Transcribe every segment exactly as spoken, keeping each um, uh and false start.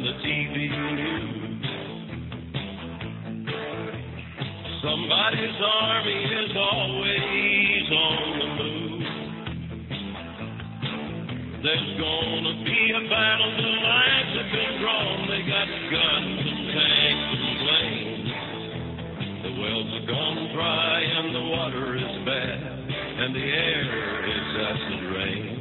the T V news. Somebody's army is always on the move. There's gonna be a battle, the lines have been drawn. They got guns and tanks and planes. The wells are gone dry and the water is bad, and the air is acid rain.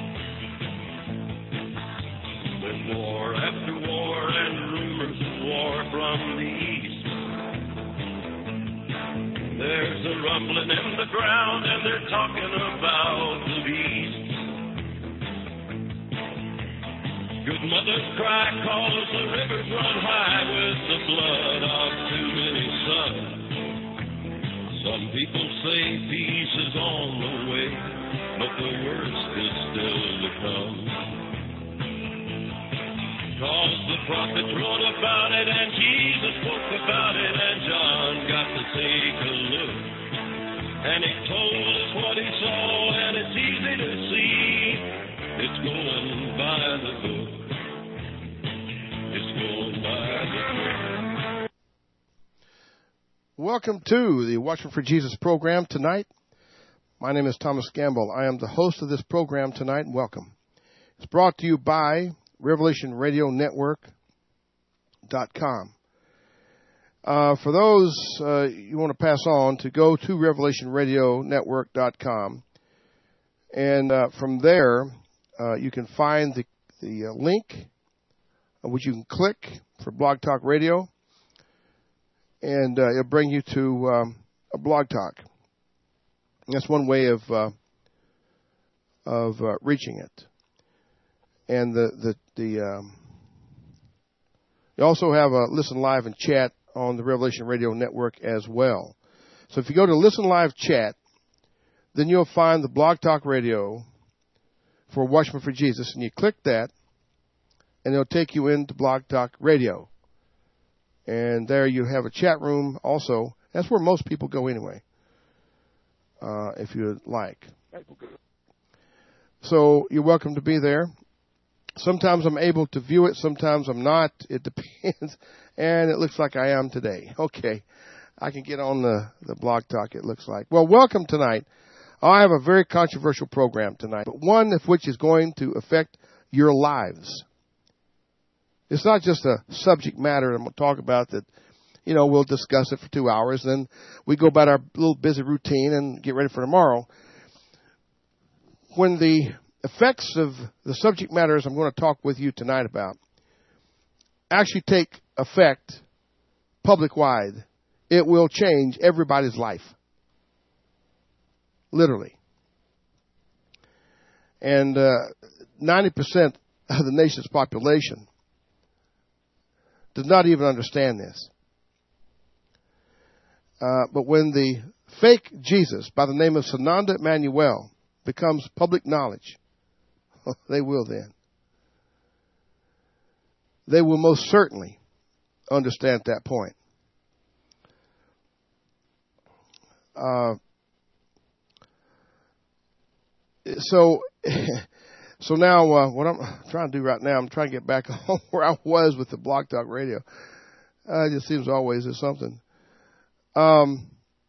With war after war and rumors of war from the east, there's a rumbling in the ground and they're talking about the beast. Good mothers cry cause the rivers run high with the blood of too many sons. Some people say peace is on the way, but the worst is still to come. Cause the prophets wrote about it and Jesus spoke about it and John got to take a look. And he told us what he saw and it's easy to see. It's going by the book. It's going by the book. Welcome to the Watchman for Jesus program tonight. My name is Thomas Gamble. I am the host of this program tonight. Welcome. It's brought to you by Revelation Radio Network dot com. Uh, for those uh, you want to pass on to go to Revelation Radio Network dot com, and uh, from there uh, you can find the, the uh, link uh, which you can click for Blog Talk Radio, and uh, it'll bring you to um, a Blog Talk. And that's one way of uh, of uh, reaching it. And the the, the um, you also have a Listen Live and Chat on the Revelation Radio Network as well. So if you go to Listen Live Chat, then you'll find the Blog Talk Radio for Watchman for Jesus, and you click that, and it'll take you into Blog Talk Radio. And there you have a chat room also. That's where most people go anyway, uh, if you'd like. So you're welcome to be there. Sometimes I'm able to view it, sometimes I'm not. It depends. And it looks like I am today. Okay. I can get on the, the Blog Talk, it looks like. Well, welcome tonight. I have a very controversial program tonight, but one of which is going to affect your lives. It's not just a subject matter I'm going to talk about that, you know, we'll discuss it for two hours, then we go about our little busy routine and get ready for tomorrow. When the effects of the subject matters I'm going to talk with you tonight about actually take effect public-wide, it will change everybody's life. Literally. And uh, ninety percent of the nation's population does not even understand this. Uh, but when the fake Jesus by the name of Sananda Emanuel becomes public knowledge, they will then. They will most certainly understand at that point. Uh, so, so now uh, what I'm trying to do right now, I'm trying to get back on where I was with the Blog Talk Radio. Uh, it just seems always there's something. Um,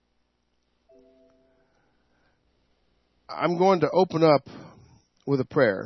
I'm going to open up with a prayer.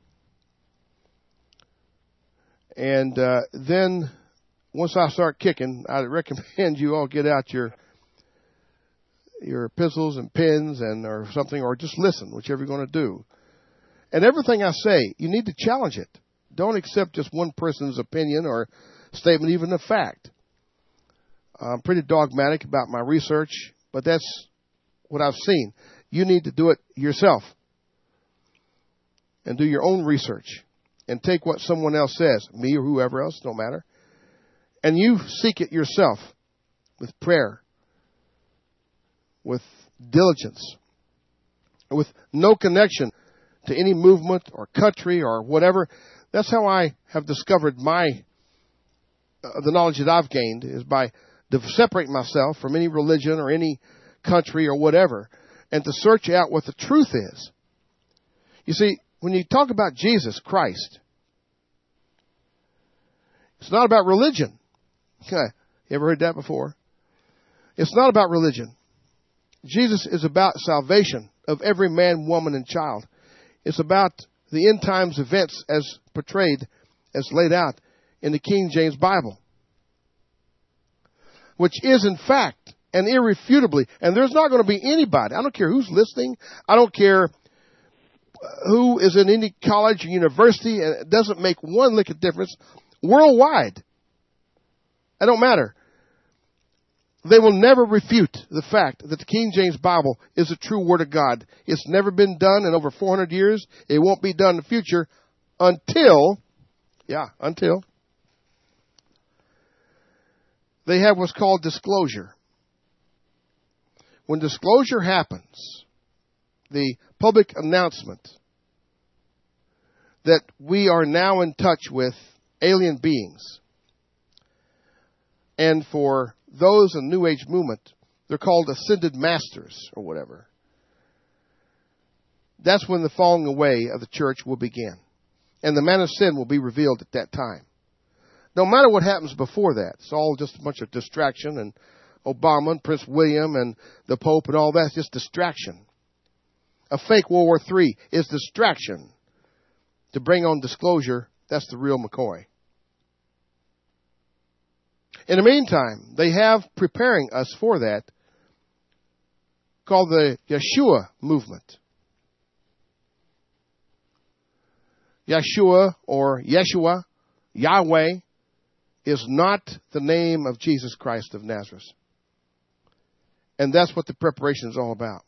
And uh, then once I start kicking, I recommend you all get out your your pencils and pens and or something, or just listen, whichever you're going to do. And everything I say, you need to challenge it. Don't accept just one person's opinion or statement, even a fact. I'm pretty dogmatic about my research, but that's what I've seen. You need to do it yourself and do your own research and take what someone else says, me or whoever else, no matter, and you seek it yourself with prayer, with diligence, with no connection to any movement or country or whatever. That's how I have discovered my uh, the knowledge that I've gained, is by to separate myself from any religion or any country or whatever, and to search out what the truth is. You see, when you talk about Jesus Christ, It's not about religion. You ever heard that before? It's not about religion. Jesus is about salvation of every man, woman, and child. It's about the end times events as portrayed, as laid out in the King James Bible, which is in fact and irrefutably, and there's not going to be anybody, I don't care who's listening, I don't care who is in any college or university, and it doesn't make one lick of difference, worldwide. It don't matter. They will never refute the fact that the King James Bible is the true Word of God. It's never been done in over four hundred years. It won't be done in the future until, yeah, until they have what's called disclosure. When disclosure happens, the public announcement that we are now in touch with alien beings, and for those in the New Age movement, they're called ascended masters or whatever. That's when the falling away of the church will begin. And the man of sin will be revealed at that time. No matter what happens before that, it's all just a bunch of distraction, and Obama and Prince William and the Pope and all that's just distraction. A fake World War Three is distraction. To bring on disclosure, that's the real McCoy. In the meantime, they have preparing us for that called the Yeshua movement. Yeshua or Yeshua, Yahweh, is not the name of Jesus Christ of Nazareth. And that's what the preparation is all about.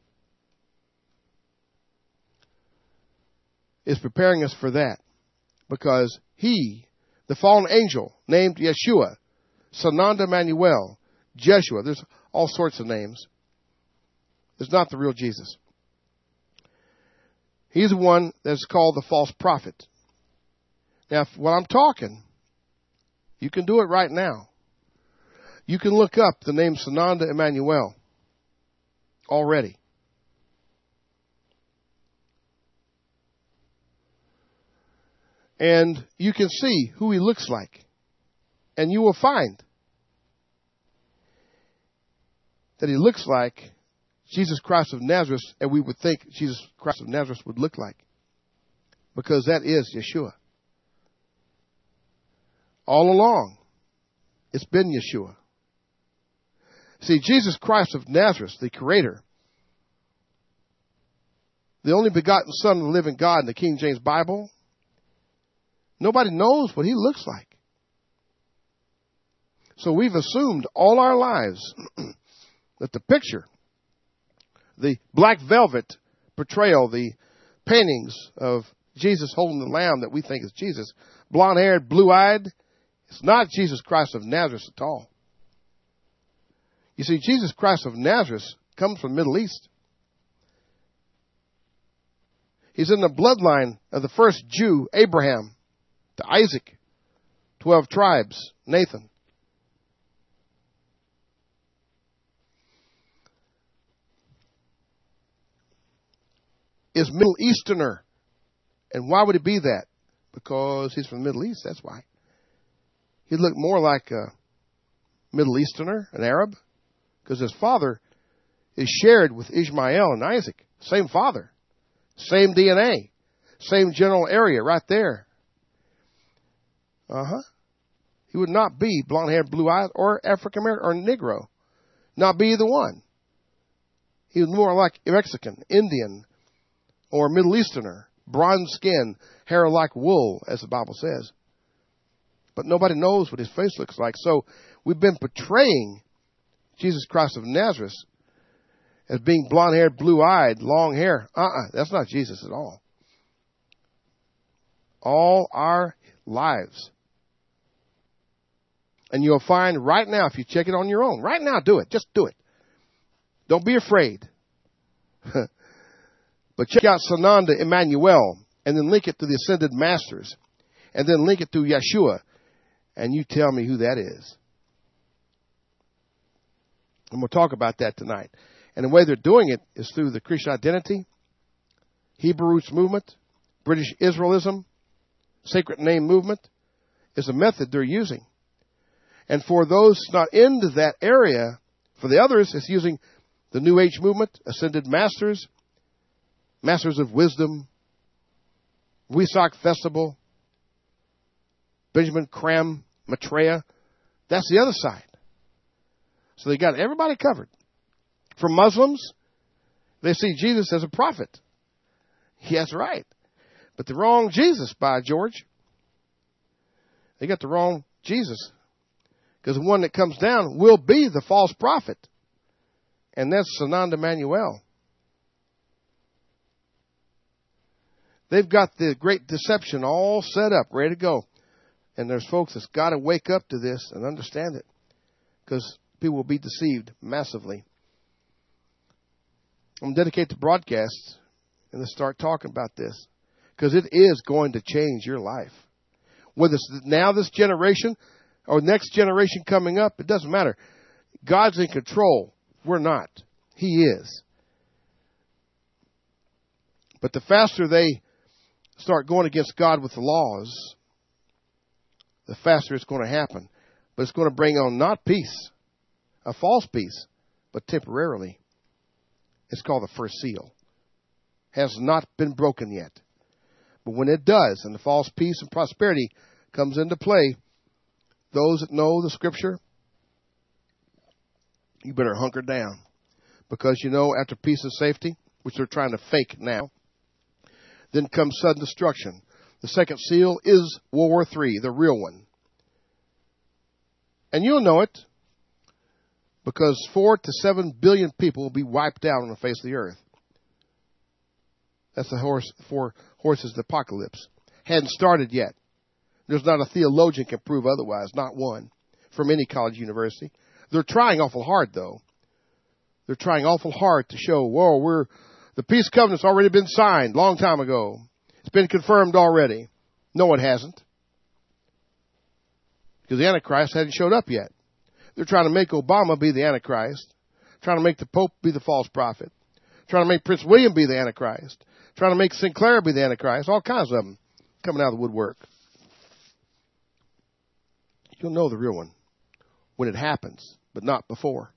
It's preparing us for that. Because he, the fallen angel, named Yeshua, Sananda Manuel, Jeshua, there's all sorts of names, is not the real Jesus. He's the one that's called the false prophet. Now, while I'm talking, you can do it right now. You can look up the name Sananda Emmanuel already. And you can see who he looks like. And you will find that he looks like Jesus Christ of Nazareth, and we would think Jesus Christ of Nazareth would look like. Because that is Yeshua. All along, it's been Yeshua. See, Jesus Christ of Nazareth, the Creator, the only begotten Son of the living God in the King James Bible, nobody knows what he looks like. So we've assumed all our lives that the picture, the black velvet portrayal, the paintings of Jesus holding the lamb that we think is Jesus, blonde-haired, blue-eyed, it's not Jesus Christ of Nazareth at all. You see, Jesus Christ of Nazareth comes from the Middle East. He's in the bloodline of the first Jew, Abraham, to Isaac, twelve tribes, Nathan. Is Middle Easterner. And why would he be that? Because he's from the Middle East, that's why. He'd look more like a Middle Easterner, an Arab, because his father is shared with Ishmael and Isaac. Same father. Same D N A. Same general area right there. Uh-huh. He would not be blonde-haired, blue-eyed, or African-American, or Negro. Not be either one. He was more like Mexican, Indian, or Middle Easterner. Bronze skin, hair like wool, as the Bible says. But nobody knows what his face looks like. So we've been portraying Jesus Christ of Nazareth as being blonde-haired, blue-eyed, long hair. Uh-uh, that's not Jesus at all. All our lives. And you'll find right now, if you check it on your own, right now, do it. Just do it. Don't be afraid. But check out Sananda Emmanuel, and then link it to the Ascended Masters, and then link it to Yeshua, and you tell me who that is. And we'll talk about that tonight. And the way they're doing it is through the Christian Identity, Hebrew Roots Movement, British Israelism, Sacred Name Movement, is a method they're using. And for those not into that area, for the others, it's using the New Age movement, Ascended Masters, Masters of Wisdom, Wesak Festival, Benjamin Cram, Maitreya. That's the other side. So they got everybody covered. For Muslims, they see Jesus as a prophet. Yeah, that's right. But the wrong Jesus, by George. They got the wrong Jesus. Because the one that comes down will be the false prophet. And that's Sananda Manuel. They've got the great deception all set up, ready to go. And there's folks that's got to wake up to this and understand it. Because people will be deceived massively. I'm going to dedicate the broadcast and let's start talking about this. Because it is going to change your life. Whether it's now this generation or next generation coming up, it doesn't matter. God's in control. We're not. He is. But the faster they start going against God with the laws, the faster it's going to happen. But it's going to bring on not peace, a false peace, but temporarily. It's called the first seal. Has not been broken yet. But when it does, and the false peace and prosperity comes into play, those that know the Scripture, you better hunker down. Because, you know, after peace and safety, which they're trying to fake now, then comes sudden destruction. The second seal is World War Three, the real one. And you'll know it because four to seven billion people will be wiped out on the face of the earth. That's the horse, four horses of the apocalypse. Hadn't started yet. There's not a theologian can prove otherwise, not one, from any college university. They're trying awful hard, though. They're trying awful hard to show, whoa, we're the peace covenant's already been signed long time ago. It's been confirmed already. No, it hasn't. Because the Antichrist hadn't showed up yet. They're trying to make Obama be the Antichrist. Trying to make the Pope be the false prophet. Trying to make Prince William be the Antichrist. Trying to make Sinclair be the Antichrist. All kinds of them coming out of the woodwork. You'll know the real one when it happens, but not before.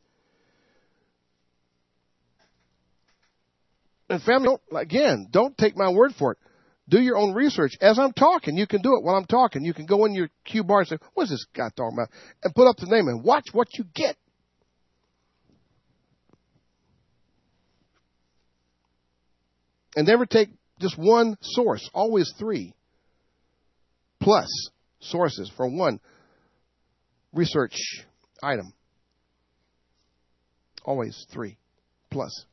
And family, don't, again, don't take my word for it. Do your own research. As I'm talking, you can do it while I'm talking. You can go in your Q bar and say, what's this guy talking about? And put up the name and watch what you get. And never take just one source. Always three plus sources for one research item. Always three plus.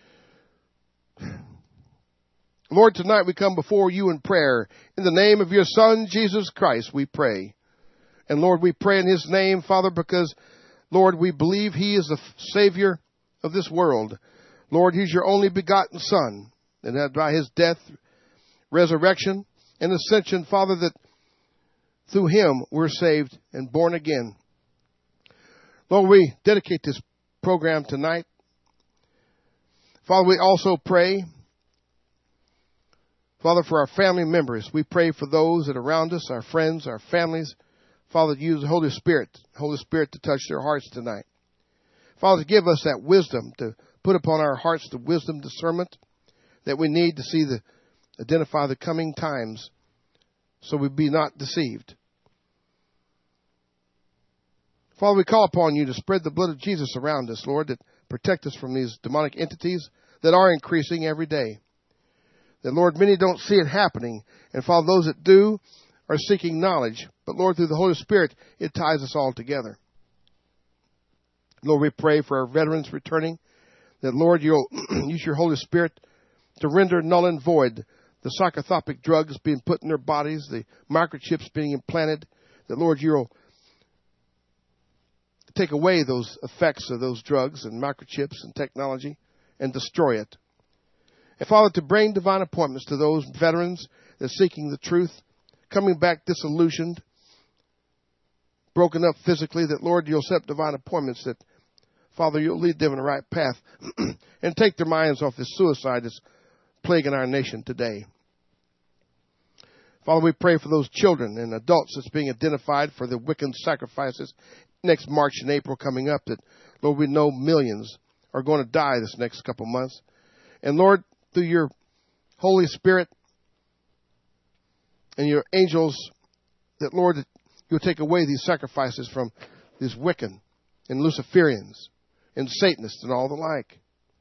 Lord, tonight we come before you in prayer. In the name of your Son, Jesus Christ, we pray. And Lord, we pray in his name, Father, because, Lord, we believe he is the Savior of this world. Lord, he's your only begotten Son. And that by his death, resurrection, and ascension, Father, that through him we're saved and born again. Lord, we dedicate this program tonight. Father, we also pray, Father, for our family members. We pray for those that are around us, our friends, our families. Father, use the Holy Spirit, Holy Spirit to touch their hearts tonight. Father, give us that wisdom to put upon our hearts the wisdom, discernment that we need to see the, identify the coming times so we be not deceived. Father, we call upon you to spread the blood of Jesus around us, Lord, that protect us from these demonic entities that are increasing every day. That, Lord, many don't see it happening. And, Father, those that do are seeking knowledge. But, Lord, through the Holy Spirit, it ties us all together. Lord, we pray for our veterans returning. That, Lord, you'll use your Holy Spirit to render null and void the psychotropic drugs being put in their bodies, the microchips being implanted. That, Lord, you'll take away those effects of those drugs and microchips and technology and destroy it. And, Father, to bring divine appointments to those veterans that are seeking the truth, coming back disillusioned, broken up physically, that, Lord, you'll set divine appointments that, Father, you'll lead them in the right path and take their minds off this suicide that's plaguing our nation today. Father, we pray for those children and adults that's being identified for the Wiccan sacrifices next March and April coming up, that, Lord, we know millions are going to die this next couple months. And, Lord, through your Holy Spirit and your angels, that, Lord, that you'll take away these sacrifices from these Wiccan and Luciferians and Satanists and all the like.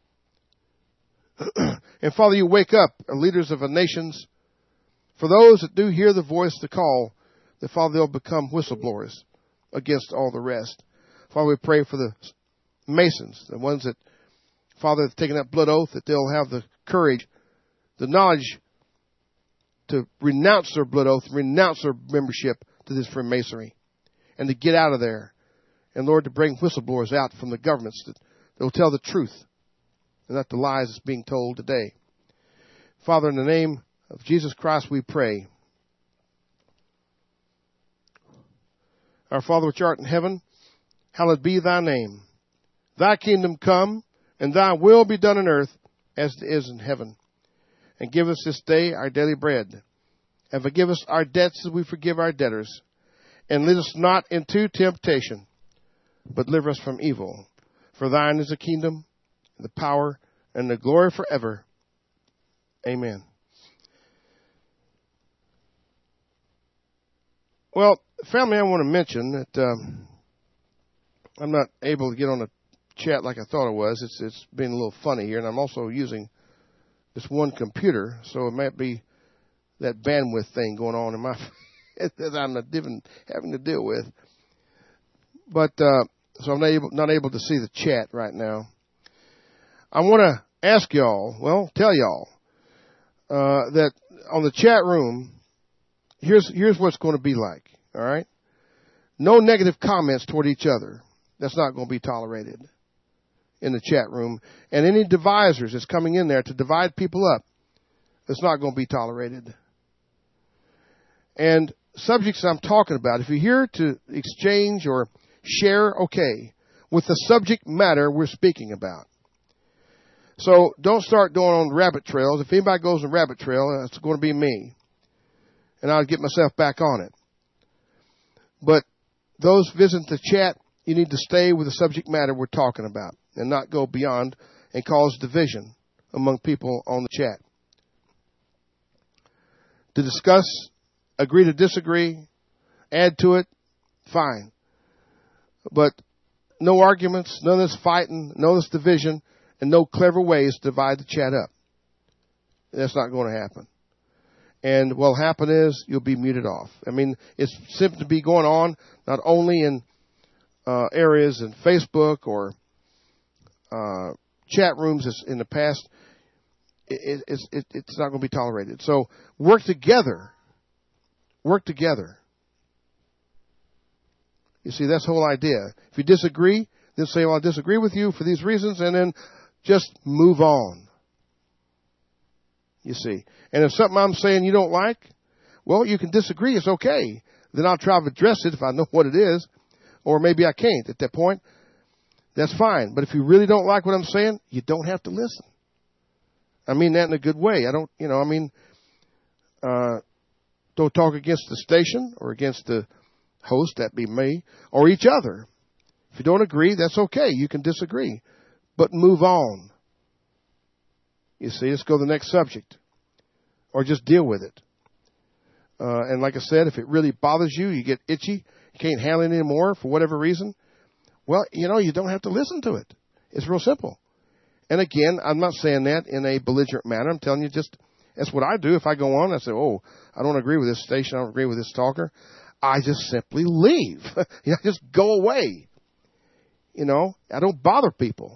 And, Father, you wake up leaders of the nations. For those that do hear the voice, the call, that, Father, they'll become whistleblowers against all the rest. Father, we pray for the Masons, the ones that, Father, have taken that blood oath, that they'll have the courage, the knowledge to renounce their blood oath, renounce their membership to this Freemasonry, and to get out of there. And, Lord, to bring whistleblowers out from the governments that will tell the truth and not the lies that's being told today. Father, in the name of Jesus Christ, we pray. Our Father which art in heaven, hallowed be thy name. Thy kingdom come, and thy will be done on earth as it is in heaven. And give us this day our daily bread. And forgive us our debts as we forgive our debtors. And lead us not into temptation, but deliver us from evil. For thine is the kingdom, and the power, and the glory forever. Amen. Well, family, I want to mention that um, I'm not able to get on the chat like I thought it was. It's it's been a little funny here, and I'm also using this one computer, so it might be that bandwidth thing going on in my that I'm not even having to deal with. But uh, so I'm not able not able to see the chat right now. I want to ask y'all, well, tell y'all uh, that on the chat room. Here's here's what's going to be like, all right? No negative comments toward each other. That's not going to be tolerated in the chat room. And any devisers that's coming in there to divide people up, that's not going to be tolerated. And subjects I'm talking about, if you're here to exchange or share, okay, with the subject matter we're speaking about. So don't start going on rabbit trails. If anybody goes on rabbit trail, it's going to be me. And I'll get myself back on it. But those visiting the chat, you need to stay with the subject matter we're talking about and not go beyond and cause division among people on the chat. To discuss, agree to disagree, add to it, fine. But no arguments, none of this fighting, none of this division, and no clever ways to divide the chat up. That's not going to happen. And what'll happen is you'll be muted off. I mean, it's simply to be going on not only in uh, areas in Facebook or uh, chat rooms as in the past. It, it, it, it's not going to be tolerated. So work together. Work together. You see, that's the whole idea. If you disagree, then say, well, I disagree with you for these reasons, and then just move on. You see. And if something I'm saying you don't like, well, you can disagree. It's okay. Then I'll try to address it if I know what it is. Or maybe I can't at that point. That's fine. But if you really don't like what I'm saying, you don't have to listen. I mean that in a good way. I don't, you know, I mean, uh, don't talk against the station or against the host, that be me, or each other. If you don't agree, that's okay. You can disagree. But move on. You see, let's go to the next subject. Or just deal with it. Uh, and like I said, if it really bothers you, you get itchy, you can't handle it anymore for whatever reason, well, you know, you don't have to listen to it. It's real simple. And again, I'm not saying that in a belligerent manner. I'm telling you just, that's what I do. If I go on, I say, oh, I don't agree with this station, I don't agree with this talker. I just simply leave. I just go away. You know, I don't bother people.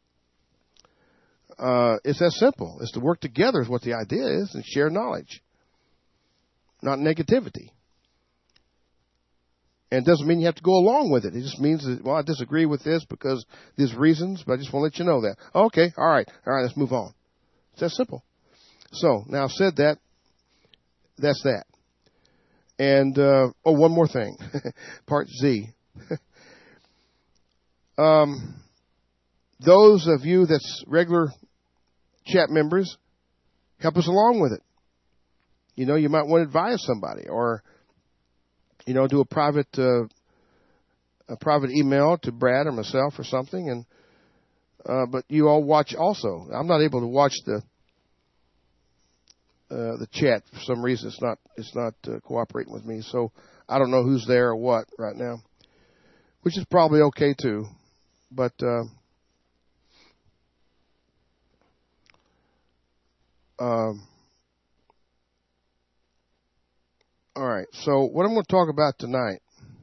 Uh, it's that simple. It's to work together is what the idea is and share knowledge, not negativity. And it doesn't mean you have to go along with it. It just means that, well, I disagree with this because there's reasons, but I just want to let you know that. Okay, all right, all right, let's move on. It's that simple. So, now I've said that, that's that. And, uh, oh, one more thing. Part Z. um, those of you that's regular chat members, help us along with it. you know, you might want to advise somebody, or, you know, do a private, uh, a private email to Brad or myself or something. And, uh, but you all watch also. I'm not able to watch the, uh, the chat for some reason. It's not, it's not uh, cooperating with me. So I don't know who's there or what right now, which is probably okay too. But, uh, um, all right. So what I'm going to talk about tonight,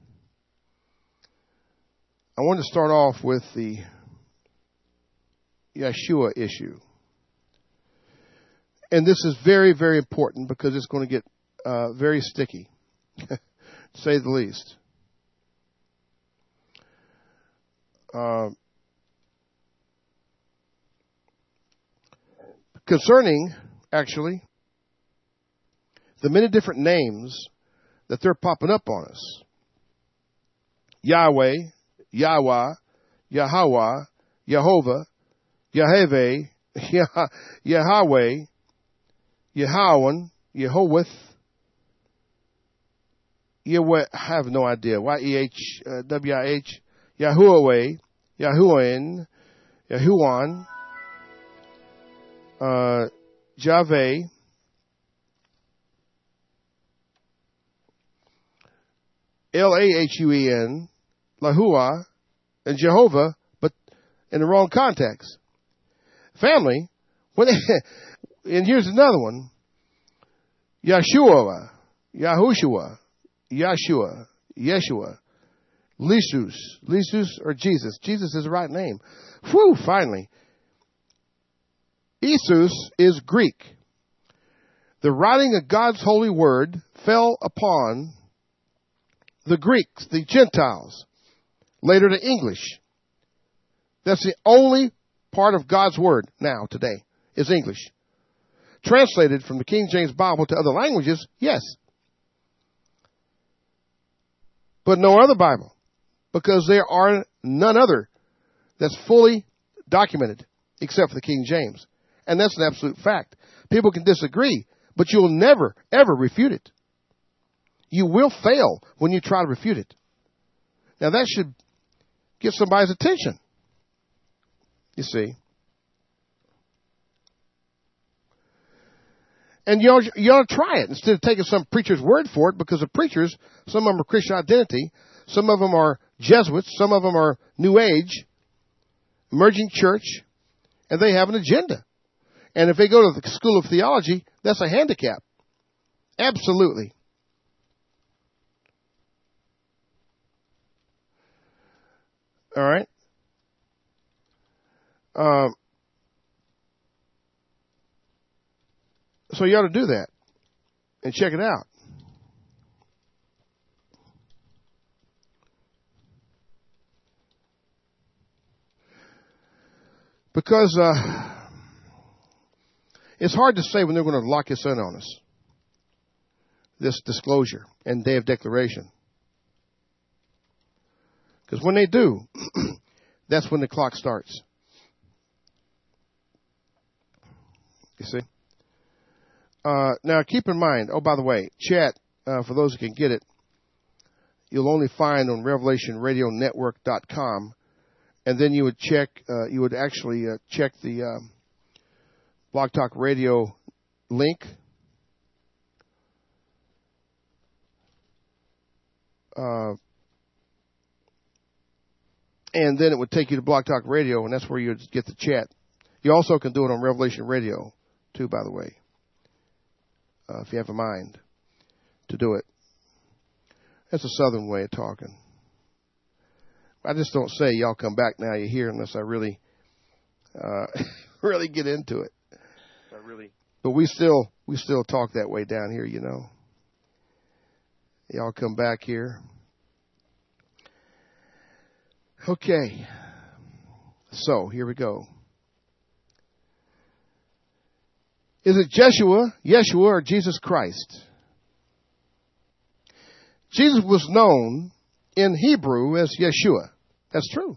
I want to start off with the Yeshua issue. And this is very, very important because it's going to get uh, very sticky, to say the least. Uh, concerning, actually, the many different names that they're popping up on us. Yahweh, Yahweh, Yahweh, Jehovah, Yahweh, Yahweh, Yahweh, Yehovah, Yahweh, I have no idea. Y E H W I H, Yahuwah, Yahuan, Yahuan, uh, Javeh, L A H U E N, Lahuah, and Jehovah, but in the wrong context. Family, when they, and here's another one, Yeshua, Yahushua, Yeshua, Yeshua, Lisus, Lisus or Jesus. Jesus is the right name. Whew, finally. Isus is Greek. The writing of God's holy word fell upon the Greeks, the Gentiles, later to English. That's the only part of God's word now, today, is English. Translated from the King James Bible to other languages, yes. But no other Bible, because there are none other that's fully documented except for the King James. And that's an absolute fact. People can disagree, but you'll never, ever refute it. You will fail when you try to refute it. Now, that should get somebody's attention, you see. And you ought, you ought to try it instead of taking some preacher's word for it, because the preachers, some of them are Christian Identity, some of them are Jesuits, some of them are New Age, Emerging Church, and they have an agenda. And if they go to the School of Theology, that's a handicap. Absolutely. All right. Um, so you ought to do that and check it out. Because uh, it's hard to say when they're going to lock this in on us, this disclosure and day of declaration. Because when they do, that's when the clock starts. You see? Uh, now, keep in mind, oh, by the way, chat, uh, for those who can get it, you'll only find on revelation radio network dot com. And then you would check, uh, you would actually uh, check the um, Blog Talk Radio link. Uh, and then it would take you to Blog Talk Radio, and that's where you would get the chat. You also can do it on Revelation Radio, too, by the way, uh, if you have a mind to do it. That's a southern way of talking. I just don't say, y'all come back now, you hear, unless I really, uh, really get into it. I really. But we still, we still talk that way down here, you know. Y'all come back here. Okay. So, here we go. Is it Jeshua, Yeshua, or Jesus Christ? Jesus was known in Hebrew as Yeshua. That's true.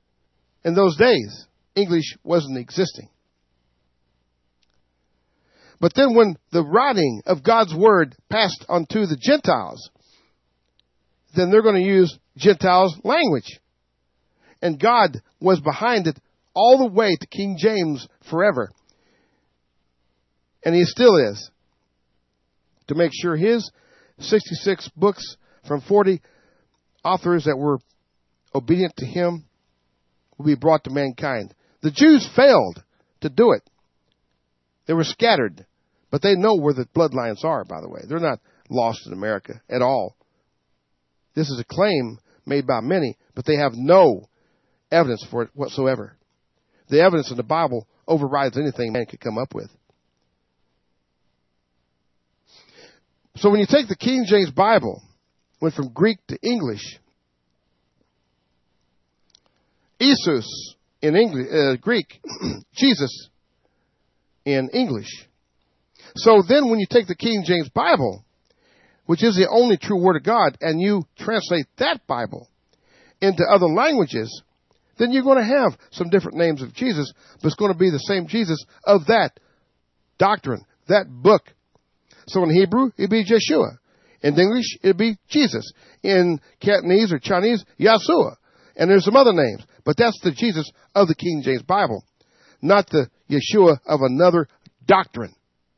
In those days, English wasn't existing. But then when the writing of God's word passed onto the Gentiles, then they're going to use Gentiles' language. And God was behind it all the way to King James forever. And he still is. To make sure his sixty-six books from forty authors that were obedient to him will be brought to mankind. The Jews failed to do it. They were scattered. But they know where the bloodlines are, by the way. They're not lost in America at all. This is a claim made by many, but they have no evidence for it whatsoever. The evidence in the Bible overrides anything man could come up with. So when you take the King James Bible, went from Greek to English, Jesus in English, uh, Greek, Jesus in English. So then when you take the King James Bible, which is the only true Word of God, and you translate that Bible into other languages, then you're going to have some different names of Jesus, but it's going to be the same Jesus of that doctrine, that book. So in Hebrew, it'd be Yeshua. In English, it'd be Jesus. In Cantonese or Chinese, Yahshua. And there's some other names, but that's the Jesus of the King James Bible, not the Yeshua of another doctrine.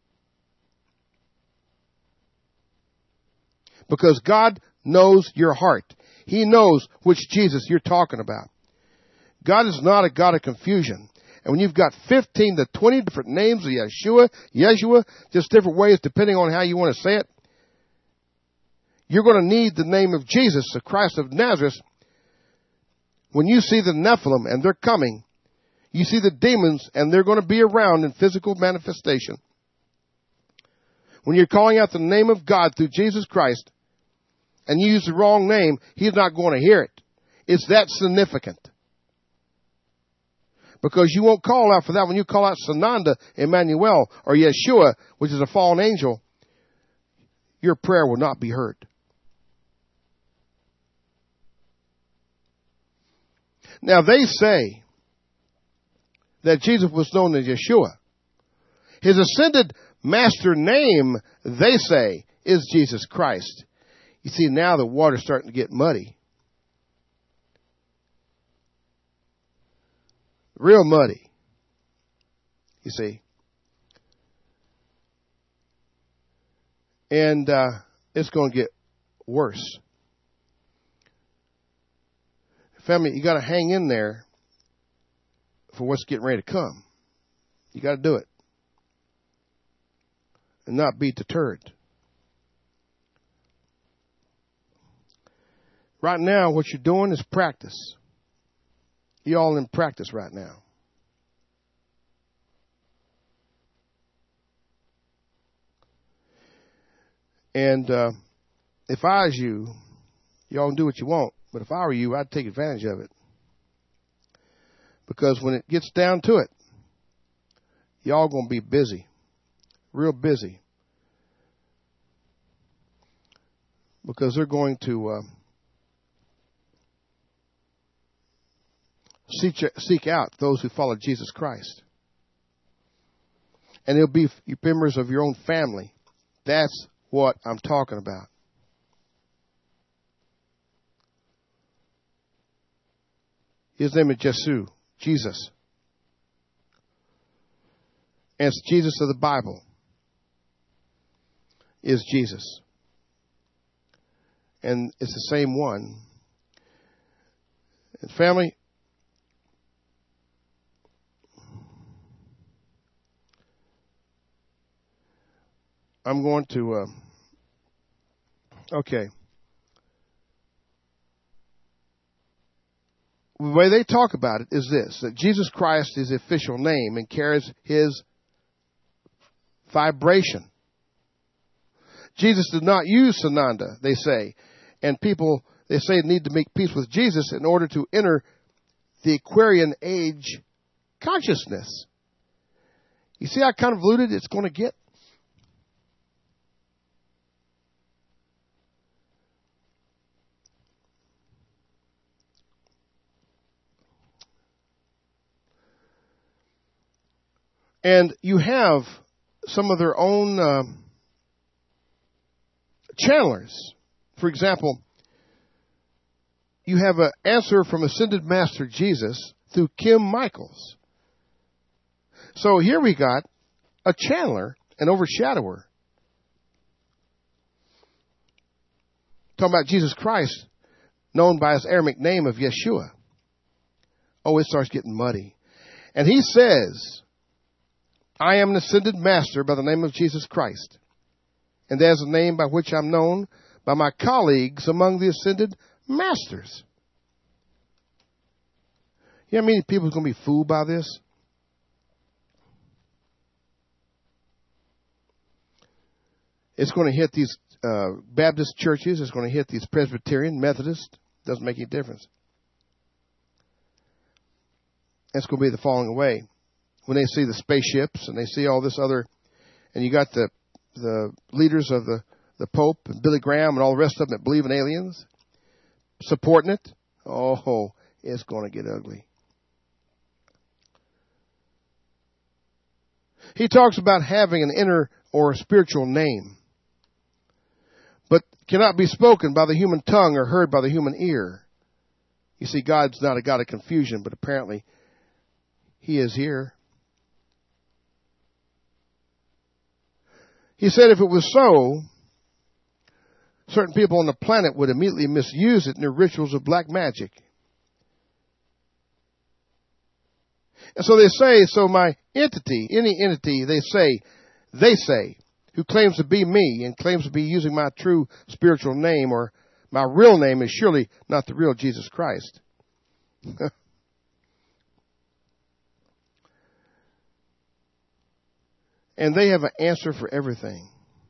Because God knows your heart. He knows which Jesus you're talking about. God is not a God of confusion. And when you've got fifteen to twenty different names of Yeshua, Yeshua, just different ways depending on how you want to say it, you're going to need the name of Jesus, the Christ of Nazareth. When you see the Nephilim and they're coming, you see the demons and they're going to be around in physical manifestation. When you're calling out the name of God through Jesus Christ, and you use the wrong name, he's not going to hear it. It's that significant. Because you won't call out for that. When you call out Sananda, Emmanuel, or Yeshua, which is a fallen angel, your prayer will not be heard. Now they say that Jesus was known as Yeshua. His ascended master name, they say, is Jesus Christ. You see, now the water's starting to get muddy. Real muddy. You see. And uh, it's going to get worse. Family, you got to hang in there for what's getting ready to come. You got to do it. And not be deterred. Right now, what you're doing is practice. You're all in practice right now. And uh, if I was you, y'all can do what you want. But if I were you, I'd take advantage of it. Because when it gets down to it, y'all going to be busy. Real busy. Because they're going to uh, seek, seek out those who follow Jesus Christ. And it'll be members of your own family. That's what I'm talking about. His name is Jesus, Jesus. And it's Jesus of the Bible is Jesus. And it's the same one. And family, I'm going to, uh, okay. The way they talk about it is this, that Jesus Christ is the official name and carries his vibration. Jesus did not use Sananda, they say. And people, they say, need to make peace with Jesus in order to enter the Aquarian age consciousness. You see how convoluted it's going to get? And you have some of their own uh, channelers. For example, you have an answer from Ascended Master Jesus through Kim Michaels. So here we got a channeler, an overshadower. Talking about Jesus Christ, known by his Aramaic name of Yeshua. Oh, it starts getting muddy. And he says, I am an ascended master by the name of Jesus Christ. And there's a name by which I'm known by my colleagues among the ascended masters. You know how many people are going to be fooled by this? It's going to hit these uh, Baptist churches. It's going to hit these Presbyterian, Methodist. Doesn't make any difference. It's going to be the falling away. When they see the spaceships and they see all this other, and you got the the leaders of the, the Pope and Billy Graham and all the rest of them that believe in aliens supporting it, oh, it's going to get ugly. He talks about having an inner or spiritual name, but cannot be spoken by the human tongue or heard by the human ear. You see, God's not a God of confusion, but apparently he is here. He said if it was so, certain people on the planet would immediately misuse it in their rituals of black magic. And so they say, so my entity, any entity, they say, they say, who claims to be me and claims to be using my true spiritual name or my real name is surely not the real Jesus Christ. And they have an answer for everything.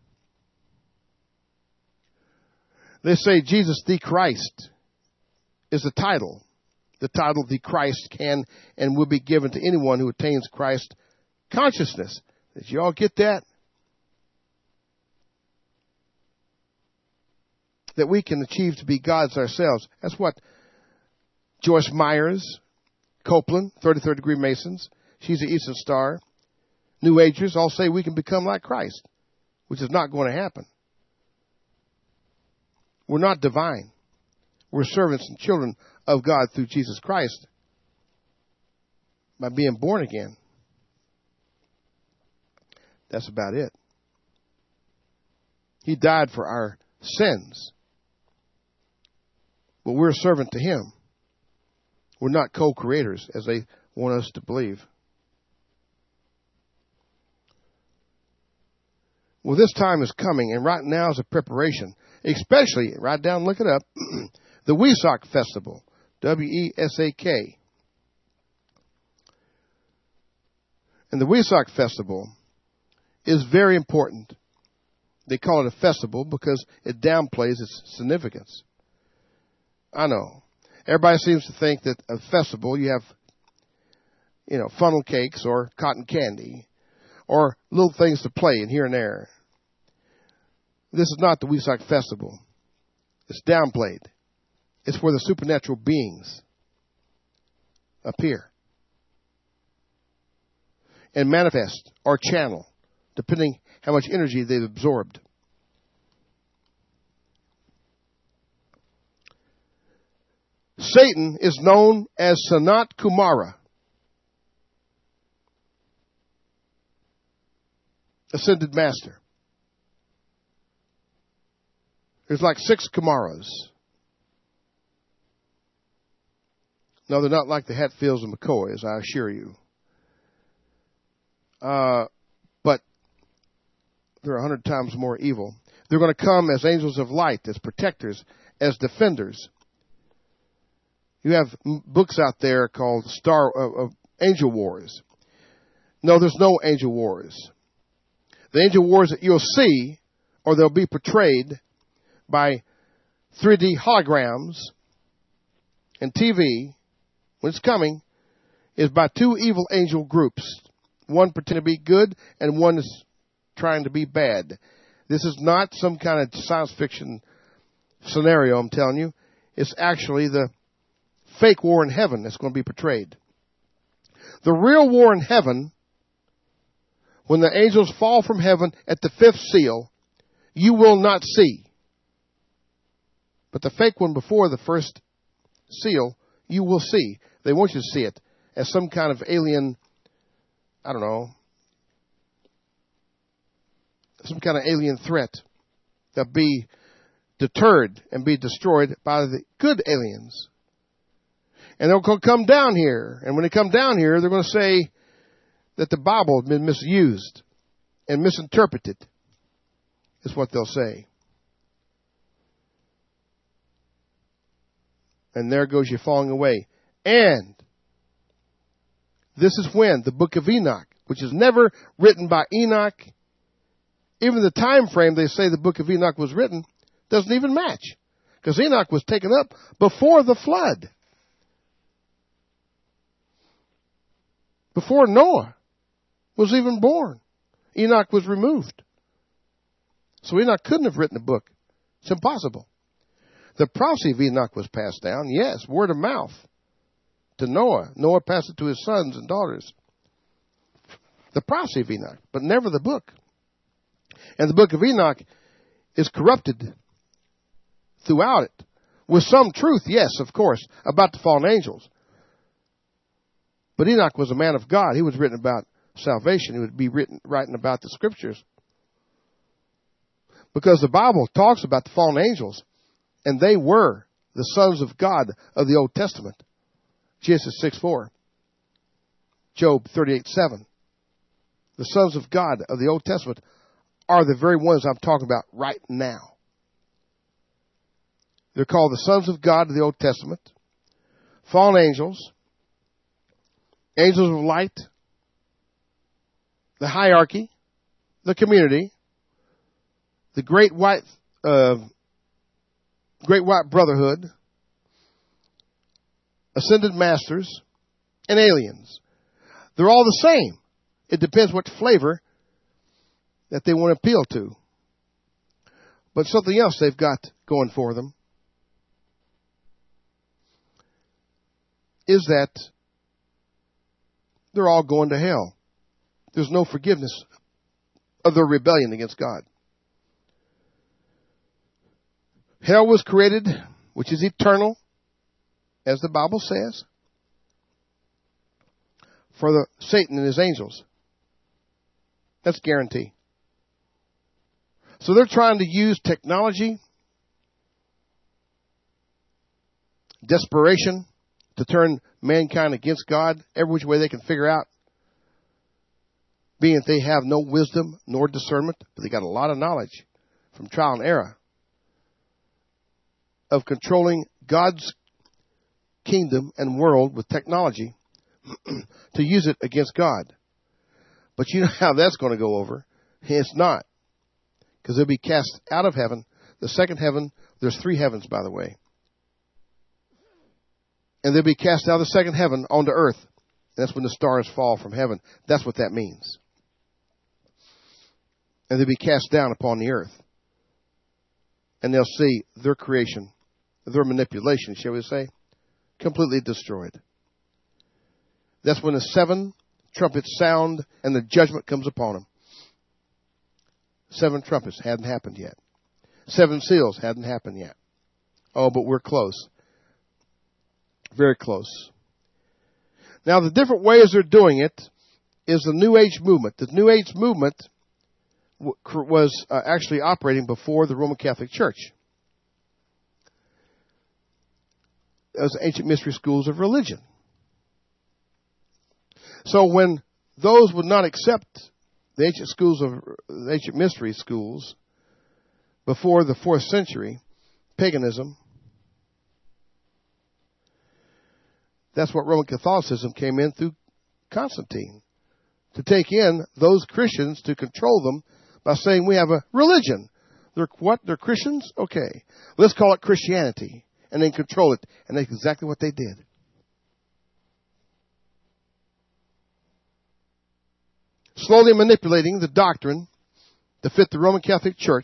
They say Jesus the Christ is the title. The title the Christ can and will be given to anyone who attains Christ consciousness. Did you all get that? That we can achieve to be gods ourselves. That's what Joyce Myers, Copeland, thirty-third degree Masons, she's an Eastern Star, New Agers all say we can become like Christ, which is not going to happen. We're not divine. We're servants and children of God through Jesus Christ by being born again. That's about it. He died for our sins, but we're a servant to him. We're not co-creators, as they want us to believe. Well, this time is coming, and right now is a preparation, especially, write down, look it up, the Wesak Festival, W E S A K. And the Wesak Festival is very important. They call it a festival because it downplays its significance. I know. Everybody seems to think that a festival, you have, you know, funnel cakes or cotton candy or little things to play in here and there. This is not the Wesak Festival. It's downplayed. It's where the supernatural beings appear and manifest or channel, depending how much energy they've absorbed. Satan is known as Sanat Kumara, Ascended Master. There's like six Kumaras. No, they're not like the Hatfields and McCoys, I assure you. Uh, but they're a hundred times more evil. They're going to come as angels of light, as protectors, as defenders. You have books out there called Star uh, uh, Angel Wars. No, there's no angel wars. The angel wars that you'll see, or they'll be portrayed by three D holograms and T V, when it's coming, is by two evil angel groups. One pretending to be good and one is trying to be bad. This is not some kind of science fiction scenario, I'm telling you. It's actually the fake war in heaven that's going to be portrayed. The real war in heaven when the angels fall from heaven at the fifth seal, you will not see. But the fake one before the first seal, you will see. They want you to see it as some kind of alien, I don't know, some kind of alien threat that be deterred and be destroyed by the good aliens. And they'll come down here. And when they come down here, they're going to say that the Bible has been misused and misinterpreted, is what they'll say. And there goes you falling away. And this is when the book of Enoch, which is never written by Enoch, even the time frame they say the book of Enoch was written, doesn't even match. Because Enoch was taken up before the flood. Before Noah was even born. Enoch was removed. So Enoch couldn't have written a book. It's impossible. The prophecy of Enoch was passed down, yes, word of mouth, to Noah. Noah passed it to his sons and daughters. The prophecy of Enoch, but never the book. And the book of Enoch is corrupted throughout it. With some truth, yes, of course, about the fallen angels. But Enoch was a man of God. He was written about salvation. He would be written, writing about the scriptures. Because the Bible talks about the fallen angels, and they were the sons of God of the Old Testament. Genesis six four. Job thirty-eight seven. The sons of God of the Old Testament are the very ones I'm talking about right now. They're called the sons of God of the Old Testament. Fallen angels. Angels of light. The hierarchy. The community. The great white, uh, great white brotherhood. Ascended masters. And aliens. They're all the same. It depends what flavor that they want to appeal to. But something else they've got going for them is that they're all going to hell. There's no forgiveness of their rebellion against God. Hell was created, which is eternal, as the Bible says, for the Satan and his angels. That's guarantee. So they're trying to use technology, desperation, to turn mankind against God every which way they can figure out. Being that they have no wisdom nor discernment, but they got a lot of knowledge from trial and error of controlling God's kingdom and world with technology to use it against God. But you know how that's going to go over? It's not. Because they'll be cast out of heaven. The second heaven, there's three heavens, by the way. And they'll be cast out of the second heaven onto earth. That's when the stars fall from heaven. That's what that means. And they'll be cast down upon the earth. And they'll see their creation, their manipulation, shall we say, completely destroyed. That's when the seven trumpets sound and the judgment comes upon them. Seven trumpets hadn't happened yet. Seven seals hadn't happened yet. Oh, but we're close. Very close. Now, the different ways they're doing it is the New Age movement. The New Age movement was uh, actually operating before the Roman Catholic Church. Those ancient mystery schools of religion. So when those would not accept the ancient schools of the ancient mystery schools before the fourth century, paganism, that's what Roman Catholicism came in through Constantine, to take in those Christians, to control them by saying we have a religion. They're what? They're Christians? Okay. Let's call it Christianity, and then control it. And that's exactly what they did. Slowly manipulating the doctrine to fit the Roman Catholic Church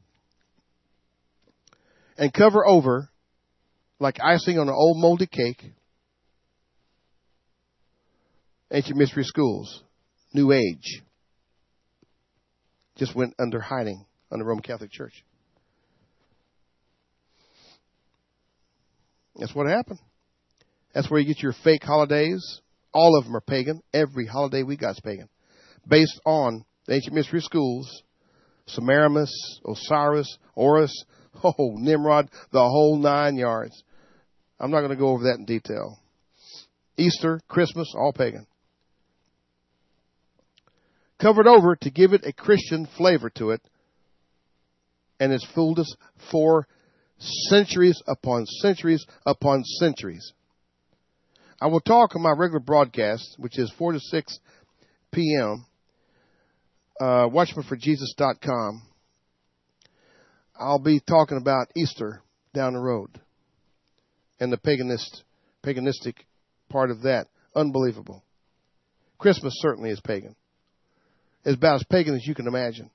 and cover over, like icing on an old moldy cake, ancient mystery schools, New Age. just went under hiding on the Roman Catholic Church. That's what happened. That's where you get your fake holidays. All of them are pagan. Every holiday we got is pagan. Based on the ancient mystery schools, Semiramis, Osiris, Horus, oh, Nimrod, the whole nine yards. I'm not going to go over that in detail. Easter, Christmas, all pagan. Covered over to give it a Christian flavor to it, and it's fooled us for centuries upon centuries upon centuries. I will talk on my regular broadcast, which is four to six p.m., uh, watchman for jesus dot com. I'll be talking about Easter down the road and the paganist, paganistic part of that. Unbelievable. Christmas certainly is pagan. It's about as pagan as you can imagine.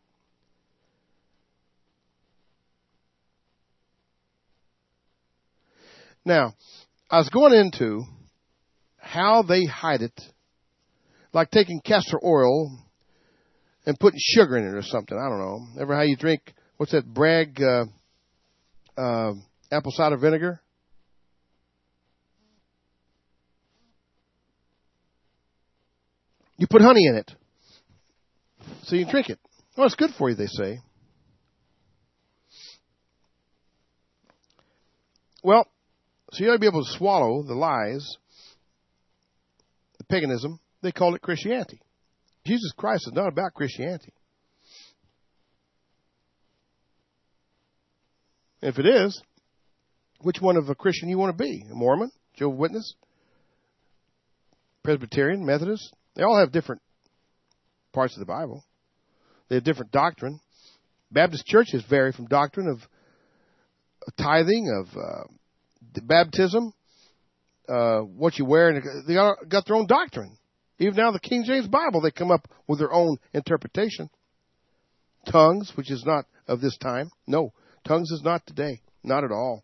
Now, I was going into how they hide it, like taking castor oil and putting sugar in it or something. I don't know. Ever how you drink, what's that, Bragg uh, uh, apple cider vinegar? You put honey in it so you can drink it. Well, it's good for you, they say. Well, so you ought to be able to swallow the lies, the paganism. They call it Christianity. Jesus Christ is not about Christianity. If it is, which one of a Christian you want to be? A Mormon? Jehovah's Witness? Presbyterian? Methodist? They all have different parts of the Bible. They have different doctrine. Baptist churches vary from doctrine of tithing, of uh, baptism, uh, what you wear. And they got, got their own doctrine. Even now, the King James Bible, they come up with their own interpretation. Tongues, which is not of this time. No, tongues is not today. Not at all.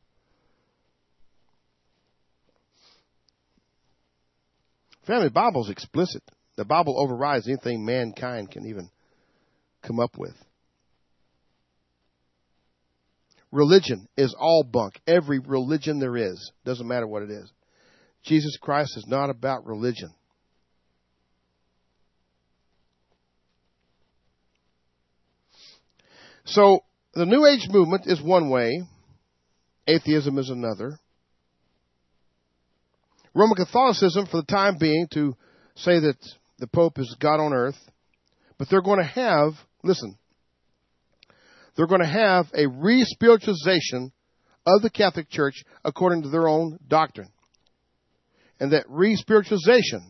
Family, the Bible is explicit. The Bible overrides anything mankind can even come up with. Religion is all bunk. Every religion there is. Doesn't matter what it is. Jesus Christ is not about religion. So, the New Age movement is one way. Atheism is another. Roman Catholicism, for the time being, to say that the Pope is God on earth. But they're going to have, listen, they're going to have a re-spiritualization of the Catholic Church according to their own doctrine. And that re-spiritualization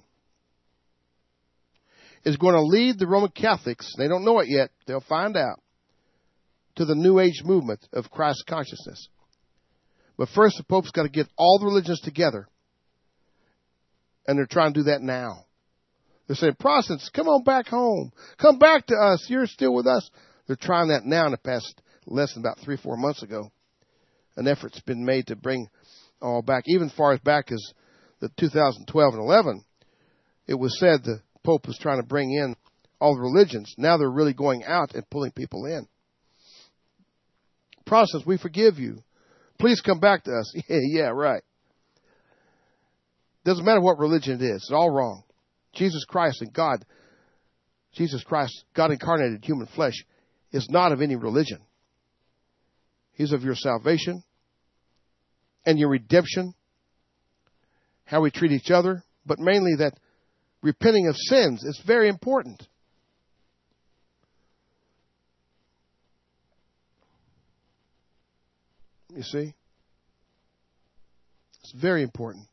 is going to lead the Roman Catholics, they don't know it yet, they'll find out, to the New Age movement of Christ consciousness. But first, the Pope's got to get all the religions together. And they're trying to do that now. They're saying, Protestants, come on back home. Come back to us. You're still with us. They're trying that now in the past less than about three, four months ago. An effort's been made to bring all back. Even as far as back as the two thousand twelve and eleven, it was said the Pope was trying to bring in all the religions. Now they're really going out and pulling people in. Protestants, we forgive you. Please come back to us. Yeah, yeah, right. Doesn't matter what religion it is. It's all wrong. Jesus Christ and God, Jesus Christ, God incarnated human flesh, is not of any religion. He's of your salvation and your redemption, how we treat each other, but mainly that repenting of sins is very important. You see? It's very important.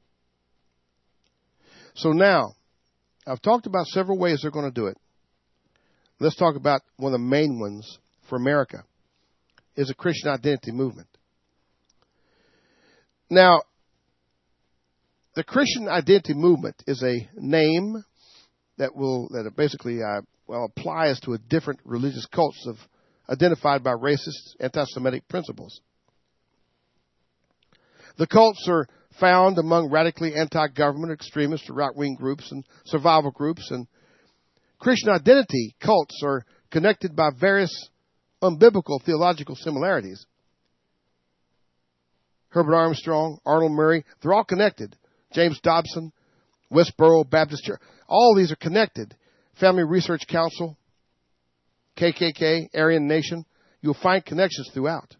So now, I've talked about several ways they're going to do it. Let's talk about one of the main ones for America, is a Christian identity movement. Now, the Christian identity movement is a name that will that basically uh, well applies to a different religious cults of identified by racist, anti-Semitic principles. The cults are found among radically anti-government, extremist, right-wing groups and survival groups. And Christian identity cults are connected by various unbiblical theological similarities. Herbert Armstrong, Arnold Murray, they're all connected. James Dobson, Westboro Baptist Church, all these are connected. Family Research Council, K K K, Aryan Nation, you'll find connections throughout.